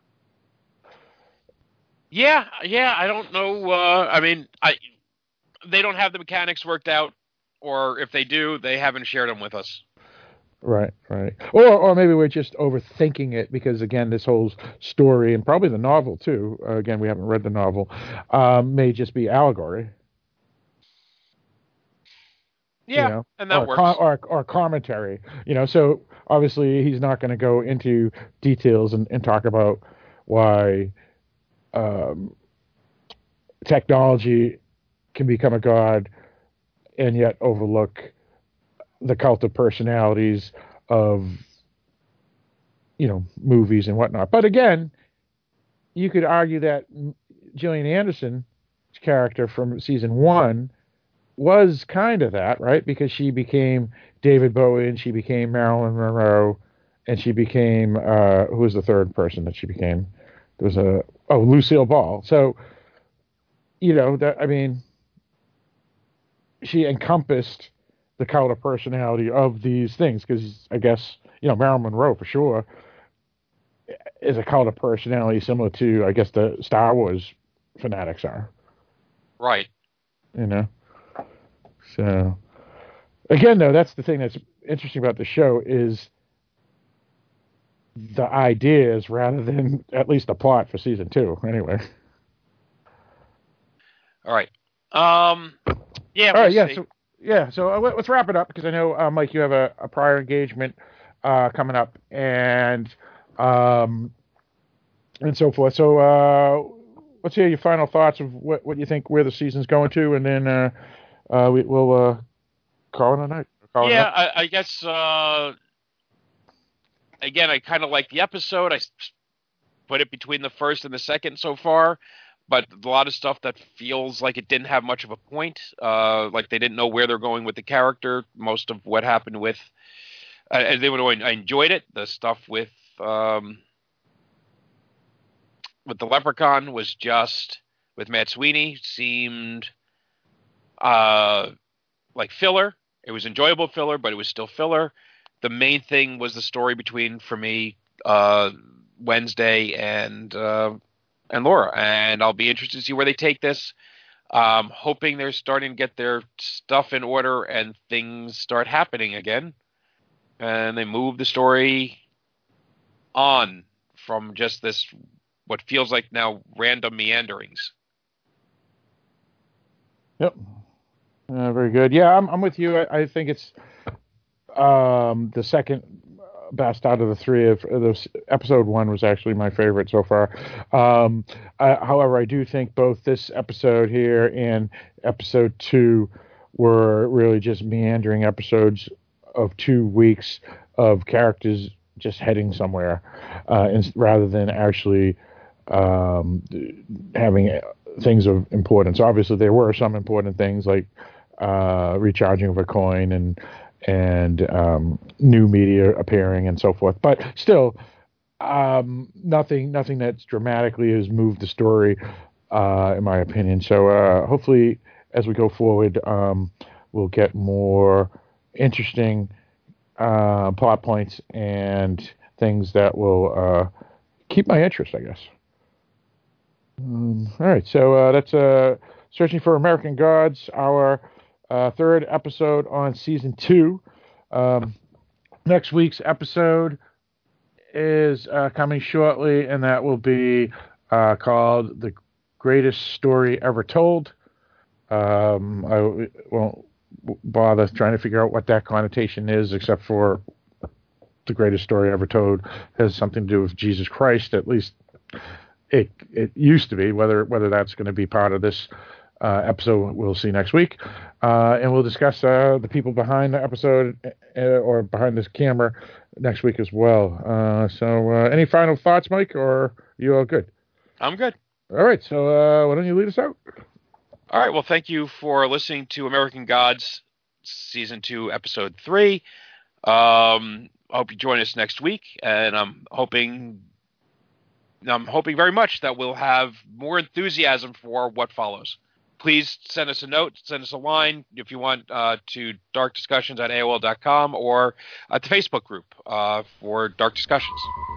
Yeah, yeah. I don't know. Uh, I mean, I they don't have the mechanics worked out, or if they do, they haven't shared them with us. Right, right. Or, or maybe we're just overthinking it because, again, this whole story and probably the novel too. Uh, again, we haven't read the novel. Um, may just be allegory. Yeah, You know, and that or, works. or or commentary. You know, so obviously he's not going to go into details and, and talk about why um, technology can become a god and yet overlook the cult of personalities of, you know, movies and whatnot. But again, you could argue that Gillian Anderson's character from season one was kind of that, right? Because she became David Bowie and she became Marilyn Monroe and she became, uh, who was the third person that she became? There was a, oh, Lucille Ball. So, you know, that, I mean, she encompassed the cult of personality of these things because I guess, you know, Marilyn Monroe for sure is a cult of personality similar to, I guess, the Star Wars fanatics are. Right. You know? So, again, though, that's the thing that's interesting about the show is the ideas rather than at least the plot for season two, anyway. All right. Um, yeah, All we'll right, yeah, see. so, yeah, so uh, let's wrap it up because I know, uh, Mike, you have a, a prior engagement uh, coming up and um, and so forth. So, uh, let's hear your final thoughts of what, what you think where the season's going to, and then uh, uh, we, we'll uh, call it a night. Call it Yeah, up. I, I guess. Uh, again, I kind of like the episode. I put it between the first and the second so far, but a lot of stuff that feels like it didn't have much of a point. Uh, like they didn't know where they're going with the character. Most of what happened with, uh, and they would. I enjoyed it. The stuff with um, with the Leprechaun was just with Matt Sweeney seemed uh, like filler. It was enjoyable filler, but it was still filler. The main thing was the story between, for me, uh, Wednesday and uh, and Laura, and I'll be interested to see where they take this. Um, hoping they're starting to get their stuff in order and things start happening again, and they move the story on from just this what feels like now random meanderings. Yep. Uh, very good. Yeah, I'm I'm with you. I, I think it's um, the second best out of the three. Of those, episode one was actually my favorite so far. Um, I, however, I do think both this episode here and episode two were really just meandering episodes of two weeks of characters just heading somewhere, uh, and, rather than actually um, having things of importance. Obviously, there were some important things like uh, recharging of a coin and and um, new media appearing and so forth. But still, um, nothing nothing that's dramatically has moved the story, uh, in my opinion. So uh, hopefully, as we go forward, um, we'll get more interesting uh, plot points and things that will uh, keep my interest, I guess. Um, all right, so uh, that's uh, Searching for American Gods, our uh, third episode on season two. Um, next week's episode is uh, coming shortly, and that will be uh, called The Greatest Story Ever Told. Um, I won't bother trying to figure out what that connotation is, except for the greatest story ever told has something to do with Jesus Christ, at least it it used to be. Whether whether that's going to be part of this uh, episode, we'll see next week, uh, and we'll discuss uh, the people behind the episode uh, or behind this camera next week as well. Uh, so, uh, any final thoughts, Mike, or are you all good? I'm good. All right, so uh, why don't you lead us out? All right. Well, thank you for listening to American Gods, season two, episode three. Um, I hope you join us next week, and I'm hoping, I'm hoping very much that we'll have more enthusiasm for what follows. please send us a note, send us a line if you want uh, to dark discussions at A O L dot com or at the Facebook group uh, for Dark Discussions.